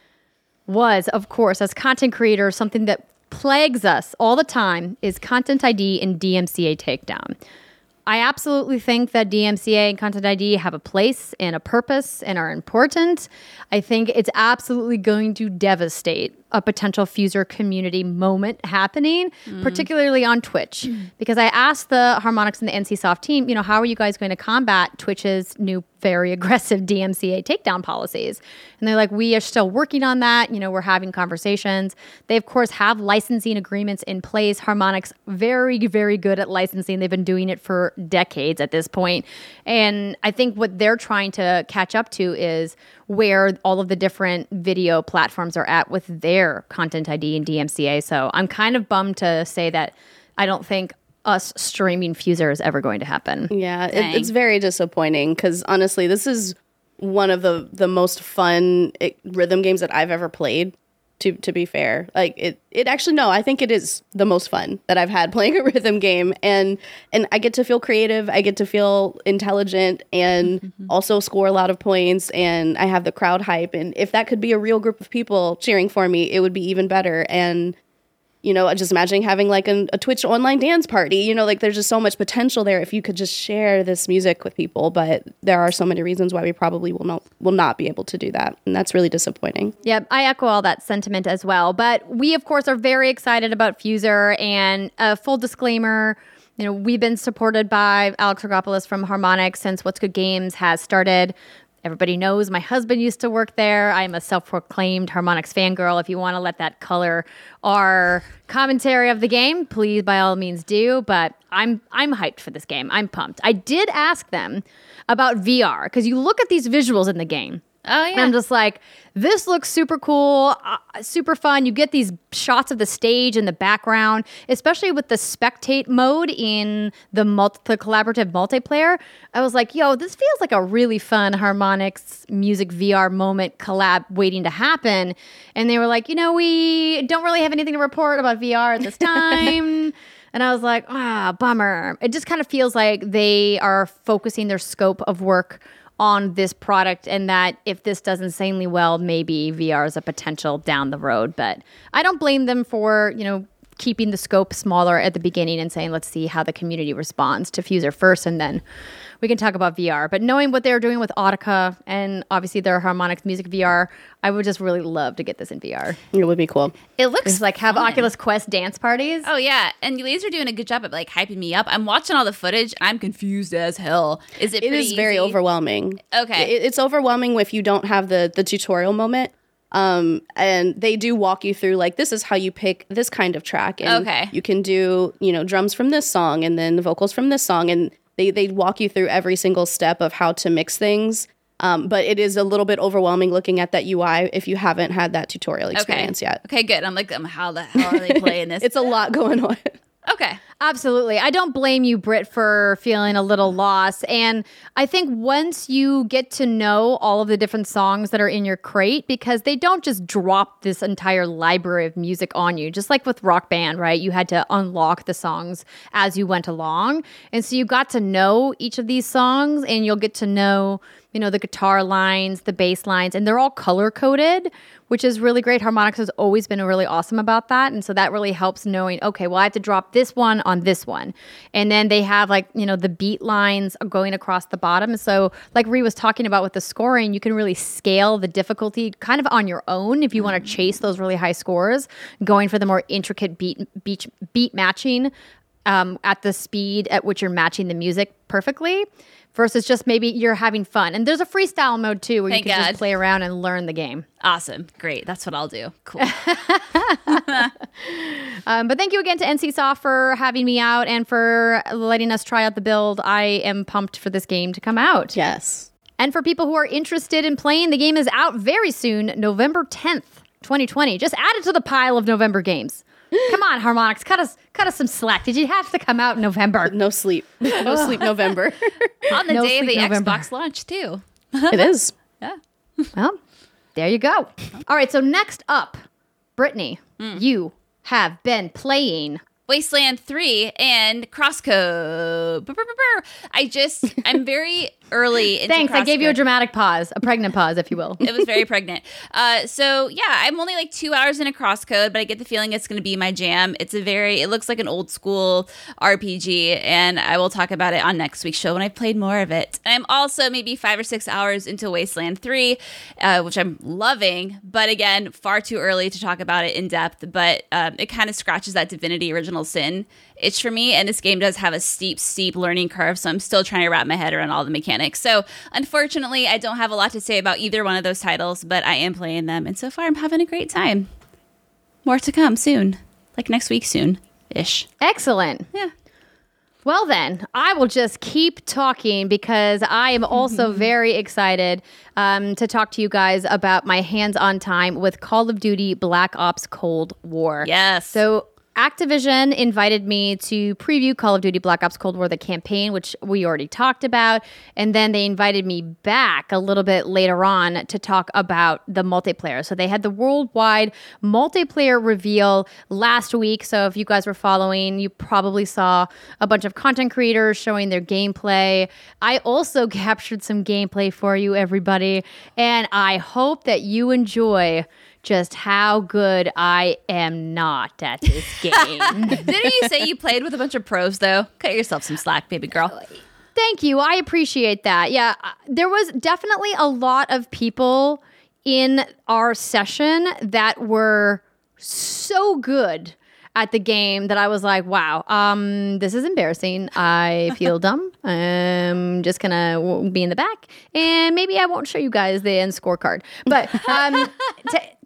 was, of course, as content creators, something that plagues us all the time is Content I D and D M C A takedown. I absolutely think that D M C A and Content I D have a place and a purpose and are important. I think it's absolutely going to devastate a potential Fuser community moment happening, mm. particularly on Twitch. Mm. Because I asked the Harmonix and the NCSoft team, you know, how are you guys going to combat Twitch's new very aggressive D M C A takedown policies? And they're like, we are still working on that. You know, we're having conversations. They, of course, have licensing agreements in place. Harmonix, very, very good at licensing. They've been doing it for decades at this point. And I think what they're trying to catch up to is where all of the different video platforms are at with their Content I D and D M C A. So I'm kind of bummed to say that I don't think us streaming Fuser is ever going to happen. Yeah, it, it's very disappointing because honestly, this is one of the, the most fun it, rhythm games that I've ever played. To to be fair, like it, it actually no, I think it is the most fun that I've had playing a rhythm game, and and I get to feel creative, I get to feel intelligent, and mm-hmm. also score a lot of points, and I have the crowd hype, and if that could be a real group of people cheering for me, it would be even better. And you know, just imagining having like an, a Twitch online dance party, you know, like there's just so much potential there if you could just share this music with people. But there are so many reasons why we probably will not will not be able to do that. And that's really disappointing. Yep, I echo all that sentiment as well. But we, of course, are very excited about Fuser. And a full disclaimer, you know, we've been supported by Alex Rogopoulos from Harmonix since What's Good Games has started. Everybody knows my husband used to work there. I'm a self-proclaimed Harmonix fangirl. If you want to let that color our commentary of the game, please, by all means, do. But I'm I'm hyped for this game. I'm pumped. I did ask them about V R, because you look at these visuals in the game, Oh, And yeah. I'm just like, this looks super cool, uh, super fun. You get these shots of the stage in the background, especially with the spectate mode in the, multi- the collaborative multiplayer. I was like, yo, this feels like a really fun Harmonix music V R moment collab waiting to happen. And they were like, you know, we don't really have anything to report about V R at this time. And I was like, ah, bummer. It just kind of feels like they are focusing their scope of work on this product, and that if this does insanely well, maybe V R is a potential down the road. But I don't blame them for, you know, keeping the scope smaller at the beginning and saying, let's see how the community responds to Fuser first, and then we can talk about V R. But knowing what they're doing with Audica and obviously their Harmonix Music V R, I would just really love to get this in V R. It would be cool. It looks It's like have fun. Oculus Quest dance parties. Oh yeah, and you ladies are doing a good job at like hyping me up. I'm watching all the footage and I'm confused as hell. Is it? It pretty is very easy? overwhelming. Okay. It- it's overwhelming if you don't have the the tutorial moment. Um, and they do walk you through like, this is how you pick this kind of track. And Okay. you can do, you know, drums from this song and then the vocals from this song. And they, they walk you through every single step of how to mix things. Um, but it is a little bit overwhelming looking at that U I if you haven't had that tutorial experience okay. yet. Okay, good. I'm like, um, how the hell are they playing this? It's a lot going on. Okay. Absolutely. I don't blame you, Britt, for feeling a little lost. And I think once you get to know all of the different songs that are in your crate, because they don't just drop this entire library of music on you, just like with Rock Band, right? You had to unlock the songs as you went along. And so you got to know each of these songs, and you'll get to know, you know, the guitar lines, the bass lines, and they're all color coded, which is really great. Harmonix has always been really awesome about that. And so that really helps knowing, okay, well, I have to drop this one on this one. And then they have like, you know, the beat lines going across the bottom. So like Ree was talking about with the scoring, you can really scale the difficulty kind of on your own if you want to chase those really high scores, going for the more intricate beat, beat, beat matching um, at the speed at which you're matching the music perfectly. Versus just maybe you're having fun. And there's a freestyle mode too where Thank you can God. just play around and learn the game. Awesome. Great. That's what I'll do. Cool. Um, but thank you again to NCSoft for having me out and for letting us try out the build. I am pumped for this game to come out. Yes. And for people who are interested in playing, the game is out very soon, November tenth, twenty twenty. Just add it to the pile of November games. Come on, Harmonix, cut us cut us some slack. Did you have to come out in November? No sleep. No sleep November. On the No day of sleep the November. Xbox launch, too. It is. Yeah. Well, there you go. All right, so next up, Brittany, you have been playing. Wasteland three and Crosscode. Brr, brr, brr, brr. I just, I'm very early into Thanks, I gave you a Crosscode. dramatic pause, a pregnant pause, if you will. It was very pregnant. Uh, so yeah, I'm only like two hours into Crosscode, but I get the feeling it's going to be my jam. It's a very, it looks like an old school R P G, and I will talk about it on next week's show when I've played more of it. I'm also maybe five or six hours into Wasteland three, uh, which I'm loving, but again, far too early to talk about it in depth, but um, it kind of scratches that Divinity Original Sin itch for me, and this game does have a steep, steep learning curve, so I'm still trying to wrap my head around all the mechanics. So unfortunately, I don't have a lot to say about either one of those titles, but I am playing them, and so far I'm having a great time. More to come soon, like next week soon-ish. Excellent. Yeah. Well, then, I will just keep talking because I am also very excited um, to talk to you guys about my hands-on time with Call of Duty Black Ops Cold War. Yes. So Activision invited me to preview Call of Duty Black Ops Cold War, the campaign, which we already talked about. And then they invited me back a little bit later on to talk about the multiplayer. So they had the worldwide multiplayer reveal last week. So if you guys were following, you probably saw a bunch of content creators showing their gameplay. I also captured some gameplay for you, everybody. And I hope that you enjoy just how good I am not at this game. Didn't you say you played with a bunch of pros, though? Cut yourself some slack, baby girl. Thank you. I appreciate that. Yeah, uh, there was definitely a lot of people in our session that were so good at the game that I was like, wow, um, this is embarrassing. I feel dumb. I'm just going to be in the back, and maybe I won't show you guys the end scorecard. But um, to,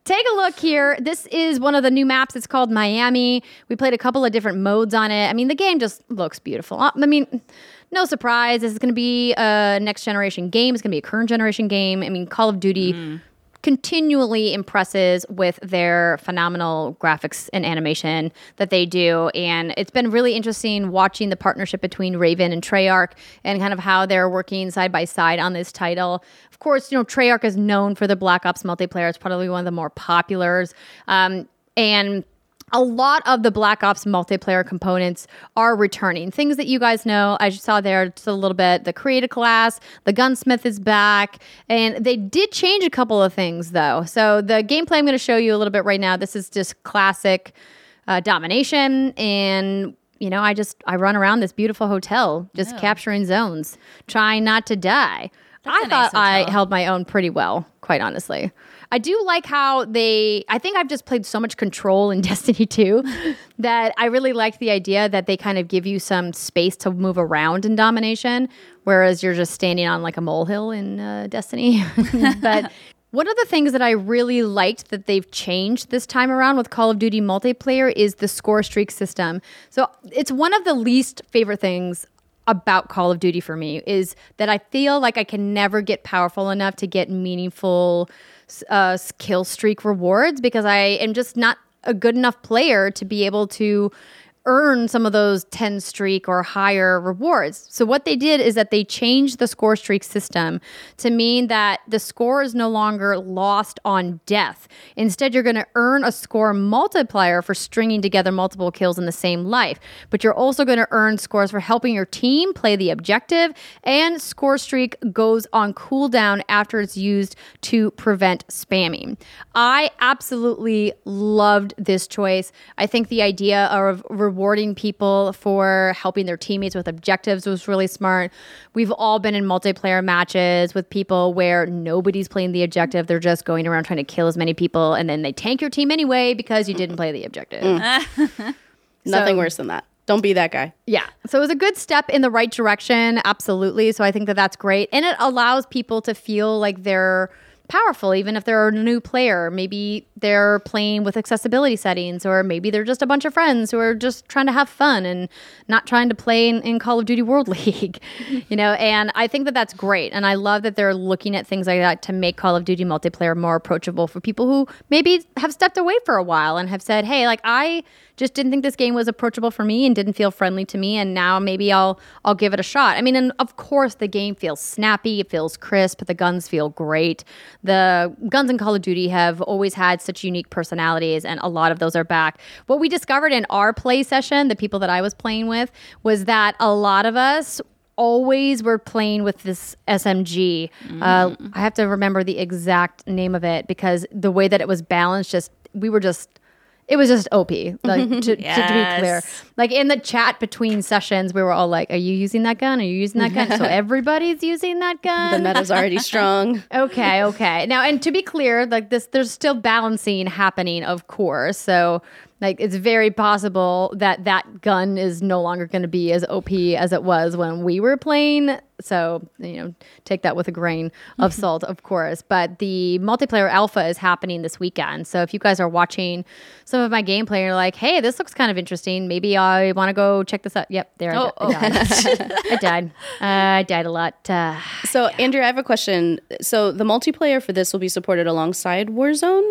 take a look here. This is one of the new maps. It's called Miami. We played a couple of different modes on it. I mean, the game just looks beautiful. I mean, no surprise. This is going to be a next generation game. It's going to be a current generation game. I mean, Call of Duty mm. continually impresses with their phenomenal graphics and animation that they do. And it's been really interesting watching the partnership between Raven and Treyarch and kind of how they're working side by side on this title. Of course, you know, Treyarch is known for the Black Ops multiplayer. It's probably one of the more populars. Um, and a lot of the Black Ops multiplayer components are returning. Things that you guys know. I just saw there just a little bit. The Creator class, the Gunsmith is back. And they did change a couple of things, though. So the gameplay I'm going to show you a little bit right now. This is just classic uh, domination. And, you know, I just, I run around this beautiful hotel, just oh. capturing zones, trying not to die. That's I thought nice I held my own pretty well, quite honestly. I do like how they, I think I've just played so much Control in Destiny two that I really liked the idea that they kind of give you some space to move around in Domination, whereas you're just standing on like a molehill in uh, Destiny. But one of the things that I really liked that they've changed this time around with Call of Duty multiplayer is the score streak system. So it's one of the least favorite things about Call of Duty for me is that I feel like I can never get powerful enough to get meaningful uh, kill streak rewards because I am just not a good enough player to be able to earn some of those ten streak or higher rewards. So what they did is that they changed the score streak system to mean that the score is no longer lost on death. Instead, you're going to earn a score multiplier for stringing together multiple kills in the same life. But you're also going to earn scores for helping your team play the objective, and score streak goes on cooldown after it's used to prevent spamming. I absolutely loved this choice. I think the idea of rewarding people for helping their teammates with objectives was really smart. We've all been in multiplayer matches with people where nobody's playing the objective. They're just going around trying to kill as many people, and then they tank your team anyway because you didn't play the objective. Mm. Nothing so, worse than that. Don't be that guy. Yeah. So it was a good step in the right direction. Absolutely. So I think that that's great. And it allows people to feel like they're powerful, even if they're a new player. Maybe they're playing with accessibility settings, or maybe they're just a bunch of friends who are just trying to have fun and not trying to play in, in Call of Duty World League, you know, and I think that that's great. And I love that they're looking at things like that to make Call of Duty multiplayer more approachable for people who maybe have stepped away for a while and have said, hey, like I just didn't think this game was approachable for me and didn't feel friendly to me, and now maybe I'll I'll give it a shot. I mean, and of course the game feels snappy, it feels crisp, the guns feel great. The guns in Call of Duty have always had such unique personalities, and a lot of those are back. What we discovered in our play session, the people that I was playing with, was that a lot of us always were playing with this S M G. Mm. Uh, I have to remember the exact name of it because the way that it was balanced, just we were just It was just O P, like, to, yes. to, to be clear. Like, in the chat between sessions, we were all like, are you using that gun? Are you using that gun? So everybody's using that gun? The meta's already strong. Okay, okay. Now, and to be clear, like, this, there's still balancing happening, of course. So, like, it's very possible that that gun is no longer going to be as O P as it was when we were playing. So, you know, take that with a grain of salt, of course. But the multiplayer alpha is happening this weekend. So if you guys are watching some of my gameplay and you're like, hey, this looks kind of interesting, maybe I want to go check this out. Yep, there oh, I, I died. I died. Uh, I died a lot. Uh, so, yeah. Andrea, I have a question. So the multiplayer for this will be supported alongside Warzone?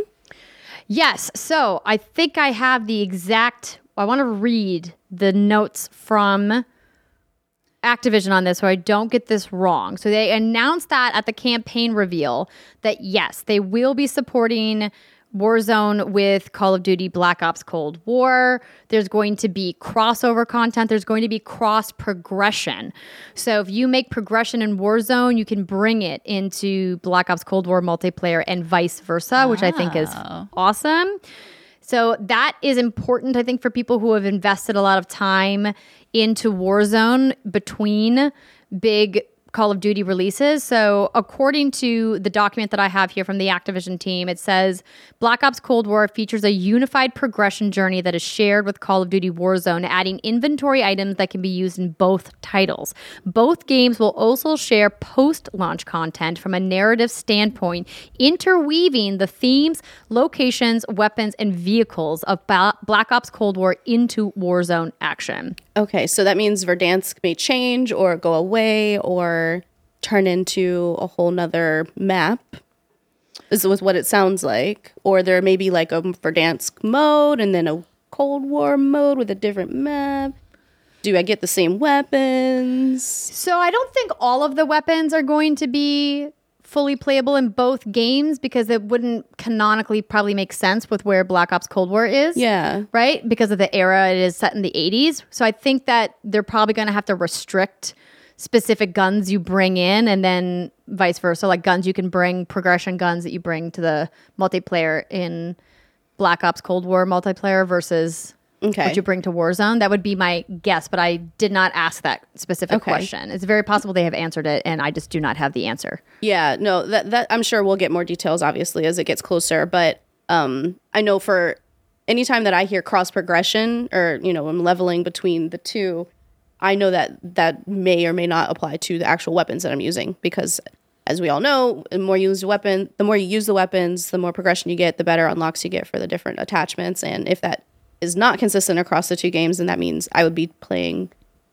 Yes. So I think I have the exact, I want to read the notes from Activision on this so I don't get this wrong. So they announced that at the campaign reveal that yes, they will be supporting Warzone with Call of Duty Black Ops Cold War. There's going to be crossover content. There's going to be cross progression. So if you make progression in Warzone, you can bring it into Black Ops Cold War multiplayer and vice versa, oh. which I think is awesome. So that is important, I think, for people who have invested a lot of time into Warzone between big Call of Duty releases. So according to the document that I have here from the Activision team, it says Black Ops Cold War features a unified progression journey that is shared with Call of Duty Warzone, adding inventory items that can be used in both titles. Both games will also share post-launch content from a narrative standpoint, interweaving the themes, locations, weapons, and vehicles of ba- Black Ops Cold War into Warzone action. Okay, so that means Verdansk may change or go away or turn into a whole nother map. This is what it sounds like. Or there may be like a Verdansk mode and then a Cold War mode with a different map. Do I get the same weapons? So I don't think all of the weapons are going to be fully playable in both games because it wouldn't canonically probably make sense with where Black Ops Cold War is. Yeah. Right? Because of the era it is set in the eighties. So I think that they're probably going to have to restrict specific guns you bring in and then vice versa. Like guns you can bring, progression guns that you bring to the multiplayer in Black Ops Cold War multiplayer versus okay. what you bring to Warzone. That would be my guess, but I did not ask that specific Okay. question. It's very possible they have answered it and I just do not have the answer. Yeah, no, that that I'm sure we'll get more details obviously as it gets closer, but um I know for anytime that I hear cross progression or, you know, I'm leveling between the two, I know that that may or may not apply to the actual weapons that I'm using because as we all know, the more you use a weapon, the more you use the weapons, the more progression you get, the better unlocks you get for the different attachments. And if that is not consistent across the two games, then that means I would be playing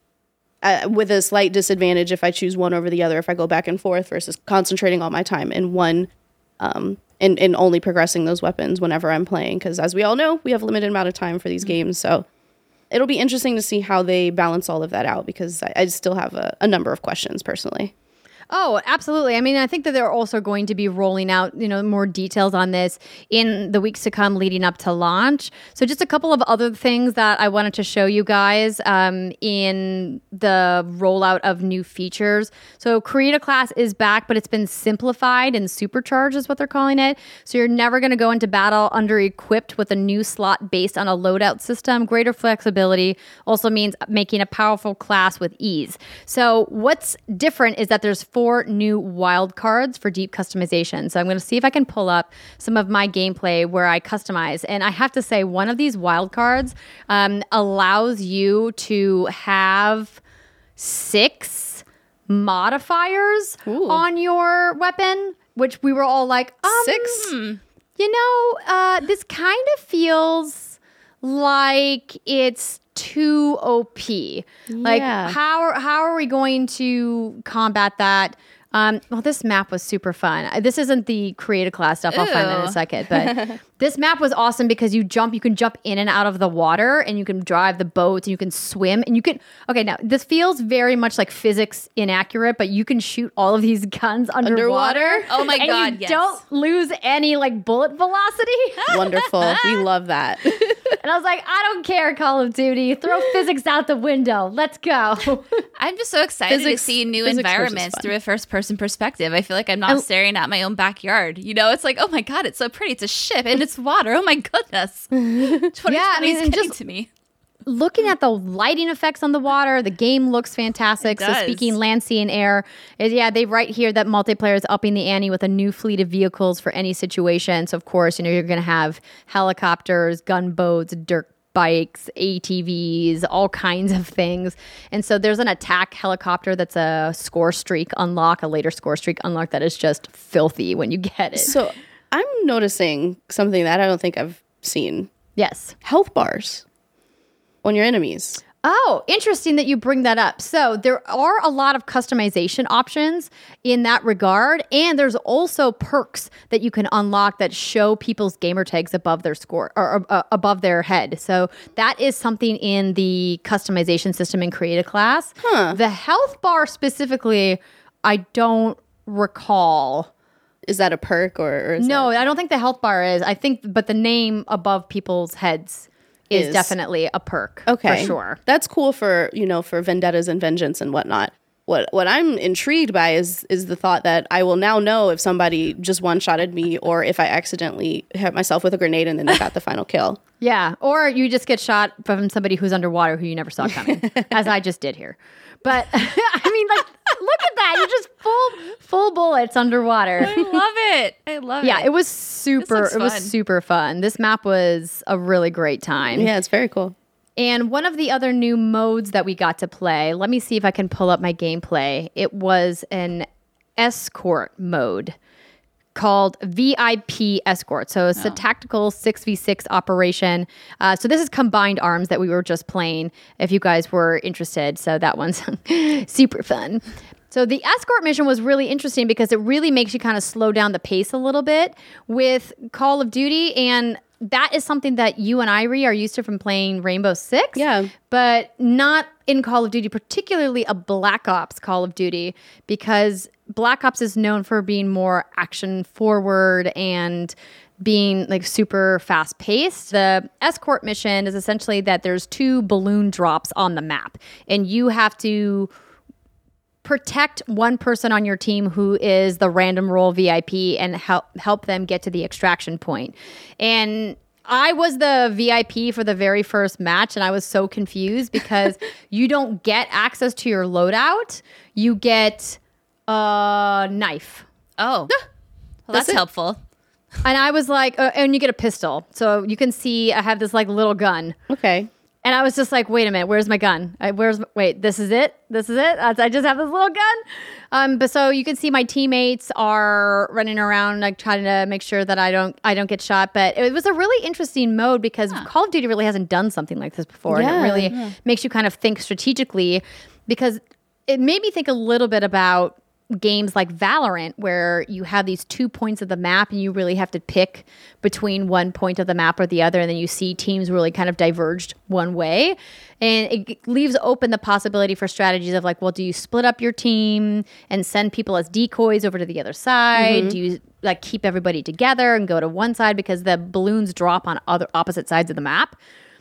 uh, with a slight disadvantage if I choose one over the other, if I go back and forth versus concentrating all my time in one um, and, and only progressing those weapons whenever I'm playing. Because as we all know, we have a limited amount of time for these games. So it'll be interesting to see how they balance all of that out because I, I still have a, a number of questions personally. Oh, absolutely. I mean, I think that they're also going to be rolling out, you know, more details on this in the weeks to come leading up to launch. So just a couple of other things that I wanted to show you guys um, in the rollout of new features. So Create a Class is back, but it's been simplified and supercharged is what they're calling it. So you're never going to go into battle under-equipped with a new slot based on a loadout system. Greater flexibility also means making a powerful class with ease. So what's different is that there's four new wild cards for deep customization. So I'm going to see if I can pull up some of my gameplay where I customize. And I have to say, one of these wild cards um, allows you to have six modifiers Ooh. on your weapon, which we were all like, um, Six? you know, uh, this kind of feels like it's too O P. Like, Yeah. how how are we going to combat that? Um, well, this map was super fun. Uh, This isn't the Create a Class stuff. I'll find that in a Ew. second. But this map was awesome because you jump, you can jump in and out of the water, and you can drive the boats, and you can swim, and you can. Okay, now this feels very much like physics inaccurate, but you can shoot all of these guns underwater. Underwater? Oh my and God, You yes. don't lose any like bullet velocity. Wonderful. We love that. And I was like, I don't care, Call of Duty. Throw physics out the window. Let's go. I'm just so excited Physics- to see new physics versus environments fun. through a first person perspective. I feel like I'm not staring at my own backyard. You know, it's like, oh my God, it's so pretty. It's a ship and it's water. Oh my goodness. twenty twenty Yeah, I mean, is and getting just- to me. Looking at the lighting effects on the water, the game looks fantastic. It So does. speaking land, sea, and air, is yeah, they write here that multiplayer is upping the ante with a new fleet of vehicles for any situation. So of course, you know, you're going to have helicopters, gunboats, dirt bikes, A T Vs, all kinds of things. And so there's an attack helicopter that's a score streak unlock, a later score streak unlock that is just filthy when you get it. So I'm noticing something that I don't think I've seen. Yes. Health bars on your enemies. Oh, interesting that you bring that up. So there are a lot of customization options in that regard. And there's also perks that you can unlock that show people's gamer tags above their score or uh, above their head. So that is something in the customization system in Create a Class. Huh. The health bar specifically, I don't recall. Is that a perk or, or is No, that- I don't think the health bar is. I think, but the name above people's heads is, Is. definitely a perk. Okay. For sure. That's cool for, you know, for vendettas and vengeance and whatnot. What what I'm intrigued by is is the thought that I will now know if somebody just one-shotted me or if I accidentally hit myself with a grenade and then I got the final kill. Yeah, or you just get shot from somebody who's underwater who you never saw coming, as I just did here. But I mean, like, look at that. You're just full full bullets underwater. I love it. I love Yeah, it. it was super looks it was fun. super fun. This map was a really great time. Yeah, it's very cool. And one of the other new modes that we got to play, let me see if I can pull up my gameplay. It was an escort mode called V I P Escort. So it's a tactical six v six operation. Uh, so this is Combined Arms that we were just playing, if you guys were interested. So that one's super fun. So the escort mission was really interesting because it really makes you kind of slow down the pace a little bit with Call of Duty. And that is something that you and Irie are used to from playing Rainbow Six. Yeah. But not in Call of Duty, particularly a Black Ops Call of Duty, because Black Ops is known for being more action forward and being like super fast paced. The escort mission is essentially that there's two balloon drops on the map, and you have to protect one person on your team who is the random roll V I P and help help them get to the extraction point. And I was the V I P for the very first match, and I was so confused because you don't get access to your loadout. You get a knife. Oh, well, that's it? helpful. And I was like, uh, and you get a pistol. So you can see I have this like little gun. Okay. And I was just like, wait a minute, where's my gun? I, where's wait, this is it? This is it? I just have this little gun. Um, but so you can see my teammates are running around like trying to make sure that I don't I don't get shot. But it was a really interesting mode because Call of Duty really hasn't done something like this before. Yeah, and it really yeah. makes you kind of think strategically, because it made me think a little bit about games like Valorant, where you have these two points of the map and you really have to pick between one point of the map or the other, and then you see teams really kind of diverged one way, and it leaves open the possibility for strategies of like, well, do you split up your team and send people as decoys over to the other side? Mm-hmm. Do you like keep everybody together and go to one side because the balloons drop on other opposite sides of the map?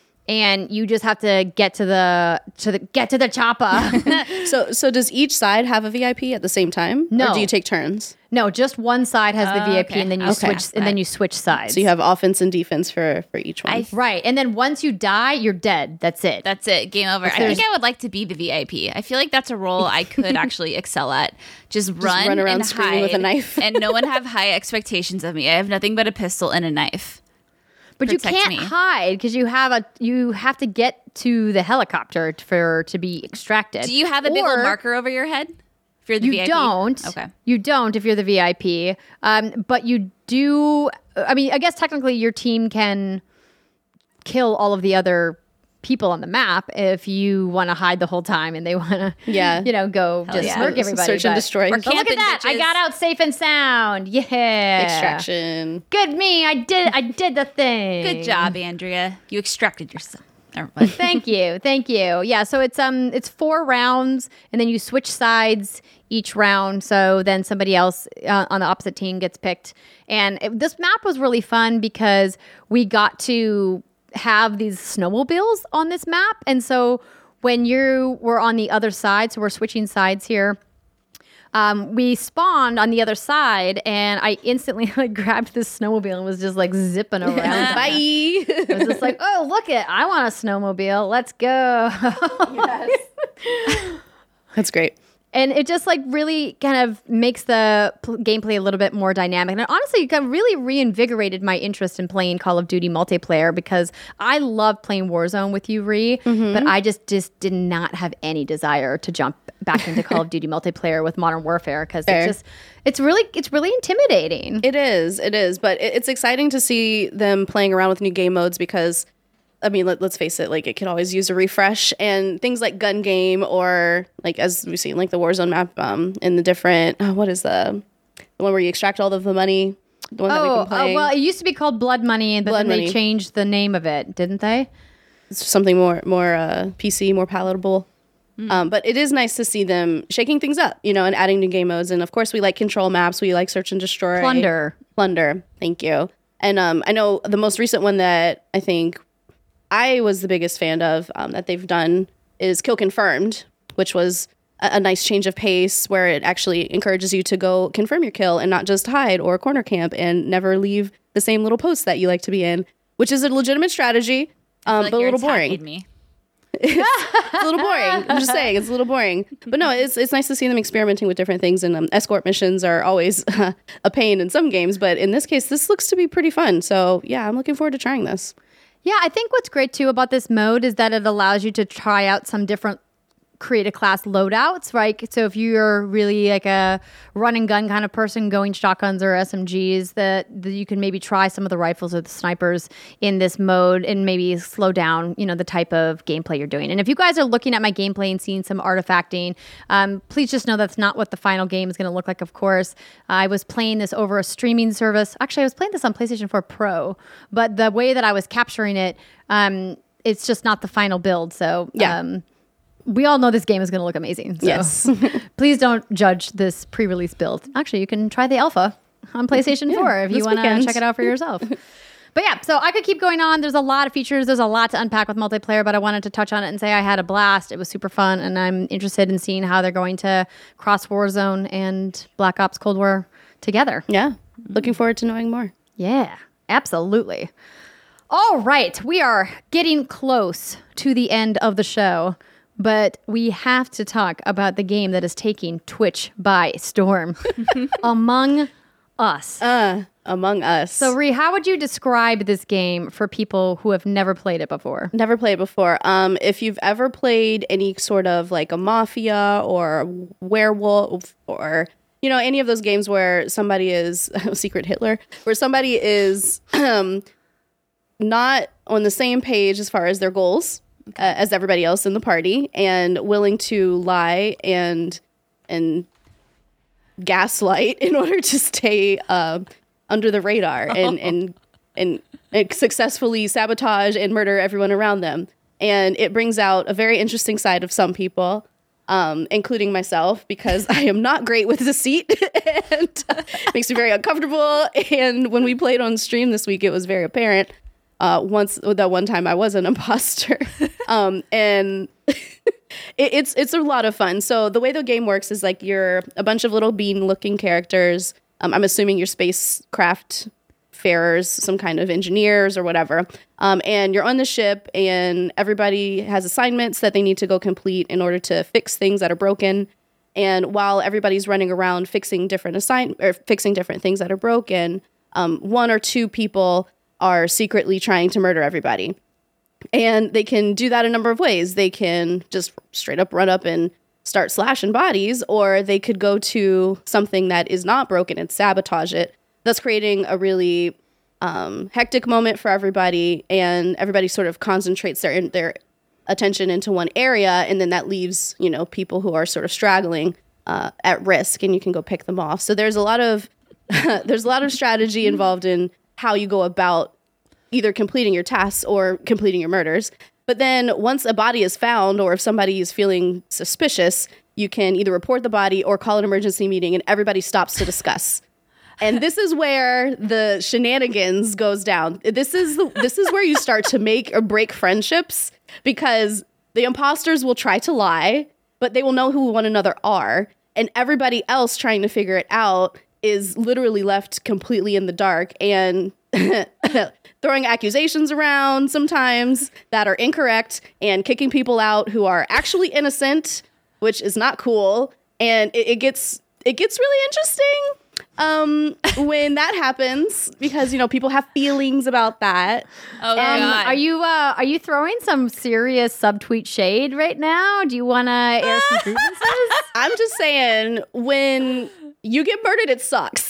And you just have to get to the to the get to the chopper. So so does each side have a V I P at the same time? No. Or do you take turns? No, just one side has the V I P, okay. and then you Okay. switch, and then you switch sides. So you have offense and defense for for each one. I right, and then once you die, you're dead. That's it. That's it. Game over. I think I would like to be the V I P. I feel like that's a role I could actually excel at. Just run, run around and screaming hide, with a knife. and no one have high expectations of me. I have nothing but a pistol and a knife. but you protect can't me. hide because you have a you have to get to the helicopter for to be extracted. Do you have a big Or old marker over your head? If you're the You V I P? don't. Okay. You don't if you're the V I P. Um, but you do. I mean, I guess technically your team can kill all of the other people on the map if you want to hide the whole time and they want to, Yeah. you know, go just yeah. smurk everybody. Search and but- destroy. Or But look Camping at that! I bitches. got out safe and sound. Yeah. Extraction. Good me. I did. I did the thing. Good job, Andrea. You extracted yourself. Never mind. Thank you. Thank you. Yeah, so it's um it's four rounds and then you switch sides each round, so then somebody else uh, on the opposite team gets picked. And it, this map was really fun because we got to have these snowmobiles on this map, and so when you were on the other side, so we're switching sides here. Um, we spawned on the other side, and I instantly like grabbed this snowmobile and was just like zipping around. Bye. It was just like, oh, look it, I want a snowmobile. Let's go. That's great. And it just like really kind of makes the pl- gameplay a little bit more dynamic. And honestly, it kind of really reinvigorated my interest in playing Call of Duty multiplayer because I love playing Warzone with you, Ree, Mm-hmm. but I just, just did not have any desire to jump back into Call of Duty multiplayer with Modern Warfare because Fair. it's just, it's really, it's really intimidating. It is. It is. But it, it's exciting to see them playing around with new game modes because, I mean, let, let's face it, like it could always use a refresh, and things like gun game or like as we've seen, like the Warzone map um, in the different, oh, what is the, the one where you extract all of the money? The one that we've Oh, been uh, playing. well, it used to be called Blood Money, but Blood then Money. they changed the name of it, didn't they? It's something more, more uh, P C, more palatable. Um, but it is nice to see them shaking things up, you know, and adding new game modes. And of course, we like control maps. We like search and destroy. Plunder. Plunder. Thank you. And um, I know the most recent one that I think I was the biggest fan of um, that they've done is Kill Confirmed, which was a, a nice change of pace where it actually encourages you to go confirm your kill and not just hide or corner camp and never leave the same little post that you like to be in, which is a legitimate strategy, um, Like but a you're little boring. attacking me. it's, it's a little boring. I'm just saying, it's a little boring. But no, it's it's nice to see them experimenting with different things. And um, escort missions are always uh, a pain in some games, but in this case, this looks to be pretty fun. So yeah, I'm looking forward to trying this. Yeah, I think what's great too about this mode is that it allows you to try out some different create a class loadouts, right? So if you're really like a run and gun kind of person going shotguns or S M Gs, that, that you can maybe try some of the rifles or the snipers in this mode and maybe slow down, you know, the type of gameplay you're doing. And if you guys are looking at my gameplay and seeing some artifacting, um, please just know that's not what the final game is going to look like, of course. I was playing this over a streaming service. Actually, I was playing this on PlayStation four Pro, but the way that I was capturing it, um, it's just not the final build. So, yeah. Um, we all know this game is going to look amazing. So yes. please don't judge this pre-release build. Actually, you can try the alpha on PlayStation yeah, four if you want to check it out for yourself. But yeah, so I could keep going on. There's a lot of features. There's a lot to unpack with multiplayer, but I wanted to touch on it and say I had a blast. It was super fun, and I'm interested in seeing how they're going to cross Warzone and Black Ops Cold War together. Yeah. Looking forward to knowing more. Yeah, absolutely. All right. We are getting close to the end of the show. But we have to talk about the game that is taking Twitch by storm. Among Us. Uh, Among Us. So, Ree, how would you describe this game for people who have never played it before? Never played before. Um, if you've ever played any sort of like a Mafia or Werewolf or, you know, any of those games where somebody is, Secret Hitler, where somebody is um, not on the same page as far as their goals. Okay. Uh, as everybody else in the party, and willing to lie and and gaslight in order to stay uh, under the radar and, and and and successfully sabotage and murder everyone around them. And it brings out a very interesting side of some people, um, including myself, because I am not great with deceit and uh, makes me very uncomfortable. And when we played on stream this week, it was very apparent. Uh, once that one time I was an imposter, um, and it, it's it's a lot of fun. So the way the game works is like you're a bunch of little bean-looking characters. Um, I'm assuming you're spacecraft farers, some kind of engineers or whatever. Um, and you're on the ship, and everybody has assignments that they need to go complete in order to fix things that are broken. And while everybody's running around fixing different assign or fixing different things that are broken, um, one or two people are secretly trying to murder everybody. And they can do that a number of ways. They can just straight up run up and start slashing bodies, or they could go to something that is not broken and sabotage it, thus creating a really um, hectic moment for everybody, and everybody sort of concentrates their their attention into one area, and then that leaves, you know, people who are sort of straggling uh, at risk, and you can go pick them off. So there's a lot of there's a lot of strategy involved in how you go about either completing your tasks or completing your murders. But then once a body is found, or if somebody is feeling suspicious, you can either report the body or call an emergency meeting, and everybody stops to discuss. And this is where the shenanigans goes down. This is the, this is where you start to make or break friendships, because the imposters will try to lie, but they will know who one another are. And everybody else trying to figure it out is literally left completely in the dark and throwing accusations around sometimes that are incorrect and kicking people out who are actually innocent, which is not cool. And it, it gets it gets really interesting um, when that happens, because, you know, people have feelings about that. Oh, and God. Are you uh, are you throwing some serious subtweet shade right now? Do you want to air some grievances? I'm just saying, when you get murdered, it sucks.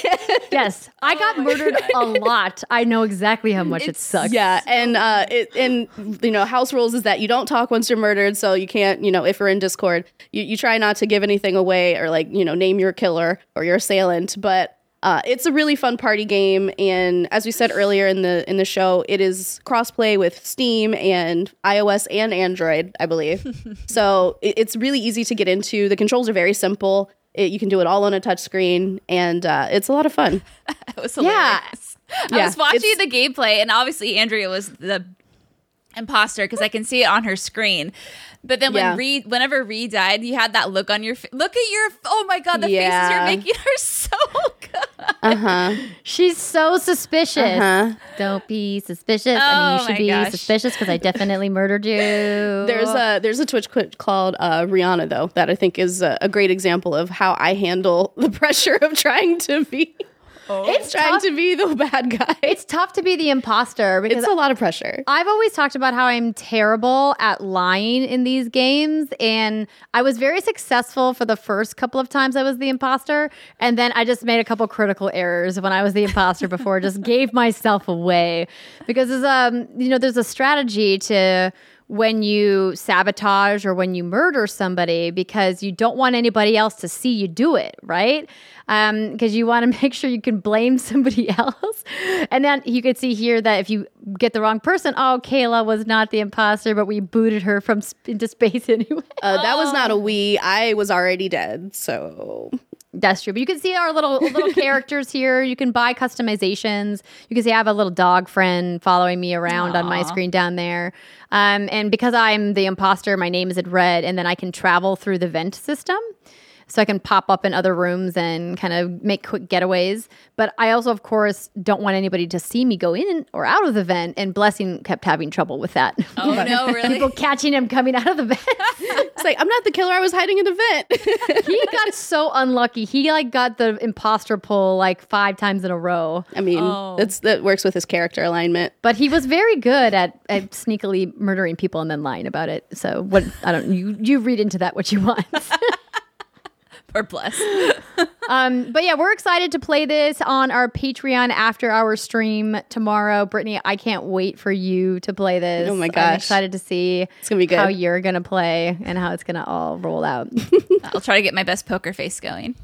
Yes, I got Oh my murdered God. a lot. I know exactly how much it It's- sucks. Yeah, and uh, it, and you know, house rules is that you don't talk once you're murdered, so you can't, you know, if you're in Discord, you, you try not to give anything away or, like, you know, name your killer or your assailant. But uh, it's a really fun party game, and as we said earlier in the in the show, it is crossplay with Steam and iOS and Android, I believe. So it, it's really easy to get into. The controls are very simple. It, you can do it all on a touchscreen, and uh, it's a lot of fun. It was Yeah. hilarious. I Yeah, was watching it's- the gameplay, and obviously Andrea was the imposter because I can see it on her screen. But then when Yeah. Ree, whenever Ree died, you had that look on your face. Look at your, oh my God, the Yeah. faces you're making are so good. Uh-huh. She's so suspicious. Uh-huh. Don't be suspicious. I mean, Oh you should my be gosh. suspicious because I definitely murdered you. There's a there's a Twitch clip called uh, Rihanna though that I think is a, a great example of how I handle the pressure of trying to be It's trying tough. to be the bad guy. It's tough to be the imposter because It's a lot of pressure. I've always talked about how I'm terrible at lying in these games, and I was very successful for the first couple of times I was the imposter, and then I just made a couple critical errors when I was the imposter before, just gave myself away because there's um you know there's a strategy to when you sabotage or when you murder somebody because you don't want anybody else to see you do it, right? Um, because you want to make sure you can blame somebody else. And then you could see here that if you get the wrong person, oh, Kayla was not the imposter, but we booted her from sp- into space anyway. Uh, that was not a we. I was already dead, so That's true. But you can see our little little characters here. You can buy customizations. You can see I have a little dog friend following me around on my screen down there. Um, and because I'm the imposter, my name is in red, and then I can travel through the vent system. So I can pop up in other rooms and kind of make quick getaways. But I also, of course, don't want anybody to see me go in or out of the vent. And Blessing kept having trouble with that. Oh, no, really? People catching him coming out of the vent. it's like I'm not the killer. I was hiding in a vent. He got so unlucky. He like got the imposter pull like five times in a row. I mean, Oh. that's that works with his character alignment. But he was very good at, at sneakily murdering people and then lying about it. So what I don't you you read into that what you want. Or bless. um, but yeah, we're excited to play this on our Patreon after our stream tomorrow. Brittany, I can't wait for you to play this. Oh my I'm gosh. excited to see It's gonna be good. how you're gonna play and how it's gonna all roll out. I'll try to get my best poker face going.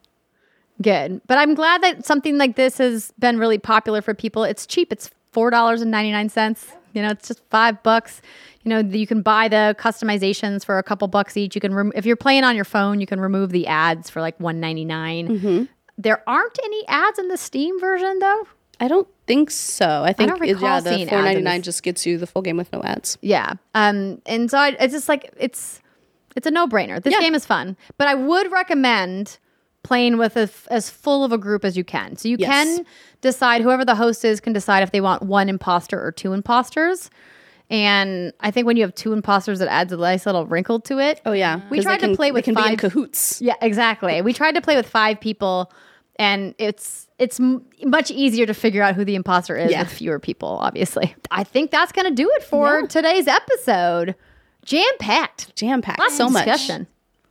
Good. But I'm glad that something like this has been really popular for people. It's cheap. It's four dollars and ninety-nine cents. You know, it's just five bucks. You know, you can buy the customizations for a couple bucks each. You can, rem- if you're playing on your phone, you can remove the ads for like one ninety-nine. Mm-hmm. There aren't any ads in the Steam version, though. I don't think so. I think don't it- recall yeah, the seeing ads in four ninety-nine this. just gets you the full game with no ads. Yeah. Um. And so I, it's just like it's it's a no brainer. This Yeah. game is fun, but I would recommend playing with a f as full of a group as you can. So you Yes. can decide, whoever the host is can decide if they want one imposter or two imposters. And I think when you have two imposters, it adds a nice little wrinkle to it. Oh yeah, We 'Cause tried they to can- play they with can be in five- cahoots. Yeah, exactly. We tried to play with five people, and it's it's m- much easier to figure out who the imposter is Yeah. with fewer people, obviously. I think that's going to do it for today's episode. Jam-packed. Jam packed. Lots So of much. discussion.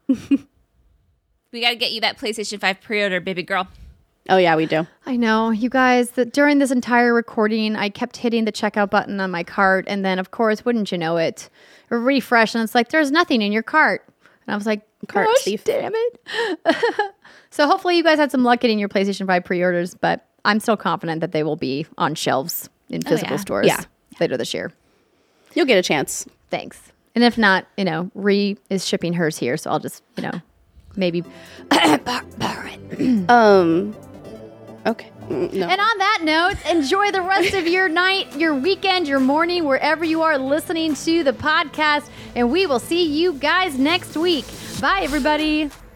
We got to get you that PlayStation five pre-order, baby girl. Oh yeah, we do. I know, you guys, that during this entire recording, I kept hitting the checkout button on my cart. And then, of course, wouldn't you know it, a refresh. And it's like, there's nothing in your cart. And I was like, Cart gosh, thief. damn it. So hopefully you guys had some luck getting your PlayStation five pre-orders. But I'm still confident that they will be on shelves in physical yeah. stores Yeah. later this year. You'll get a chance. Thanks. And if not, you know, Ree is shipping hers here. So I'll just, you know, maybe borrow it. Um. Okay. Mm, No. And on that note, enjoy the rest of your night, your weekend, your morning, wherever you are listening to the podcast. And we will see you guys next week. Bye, everybody.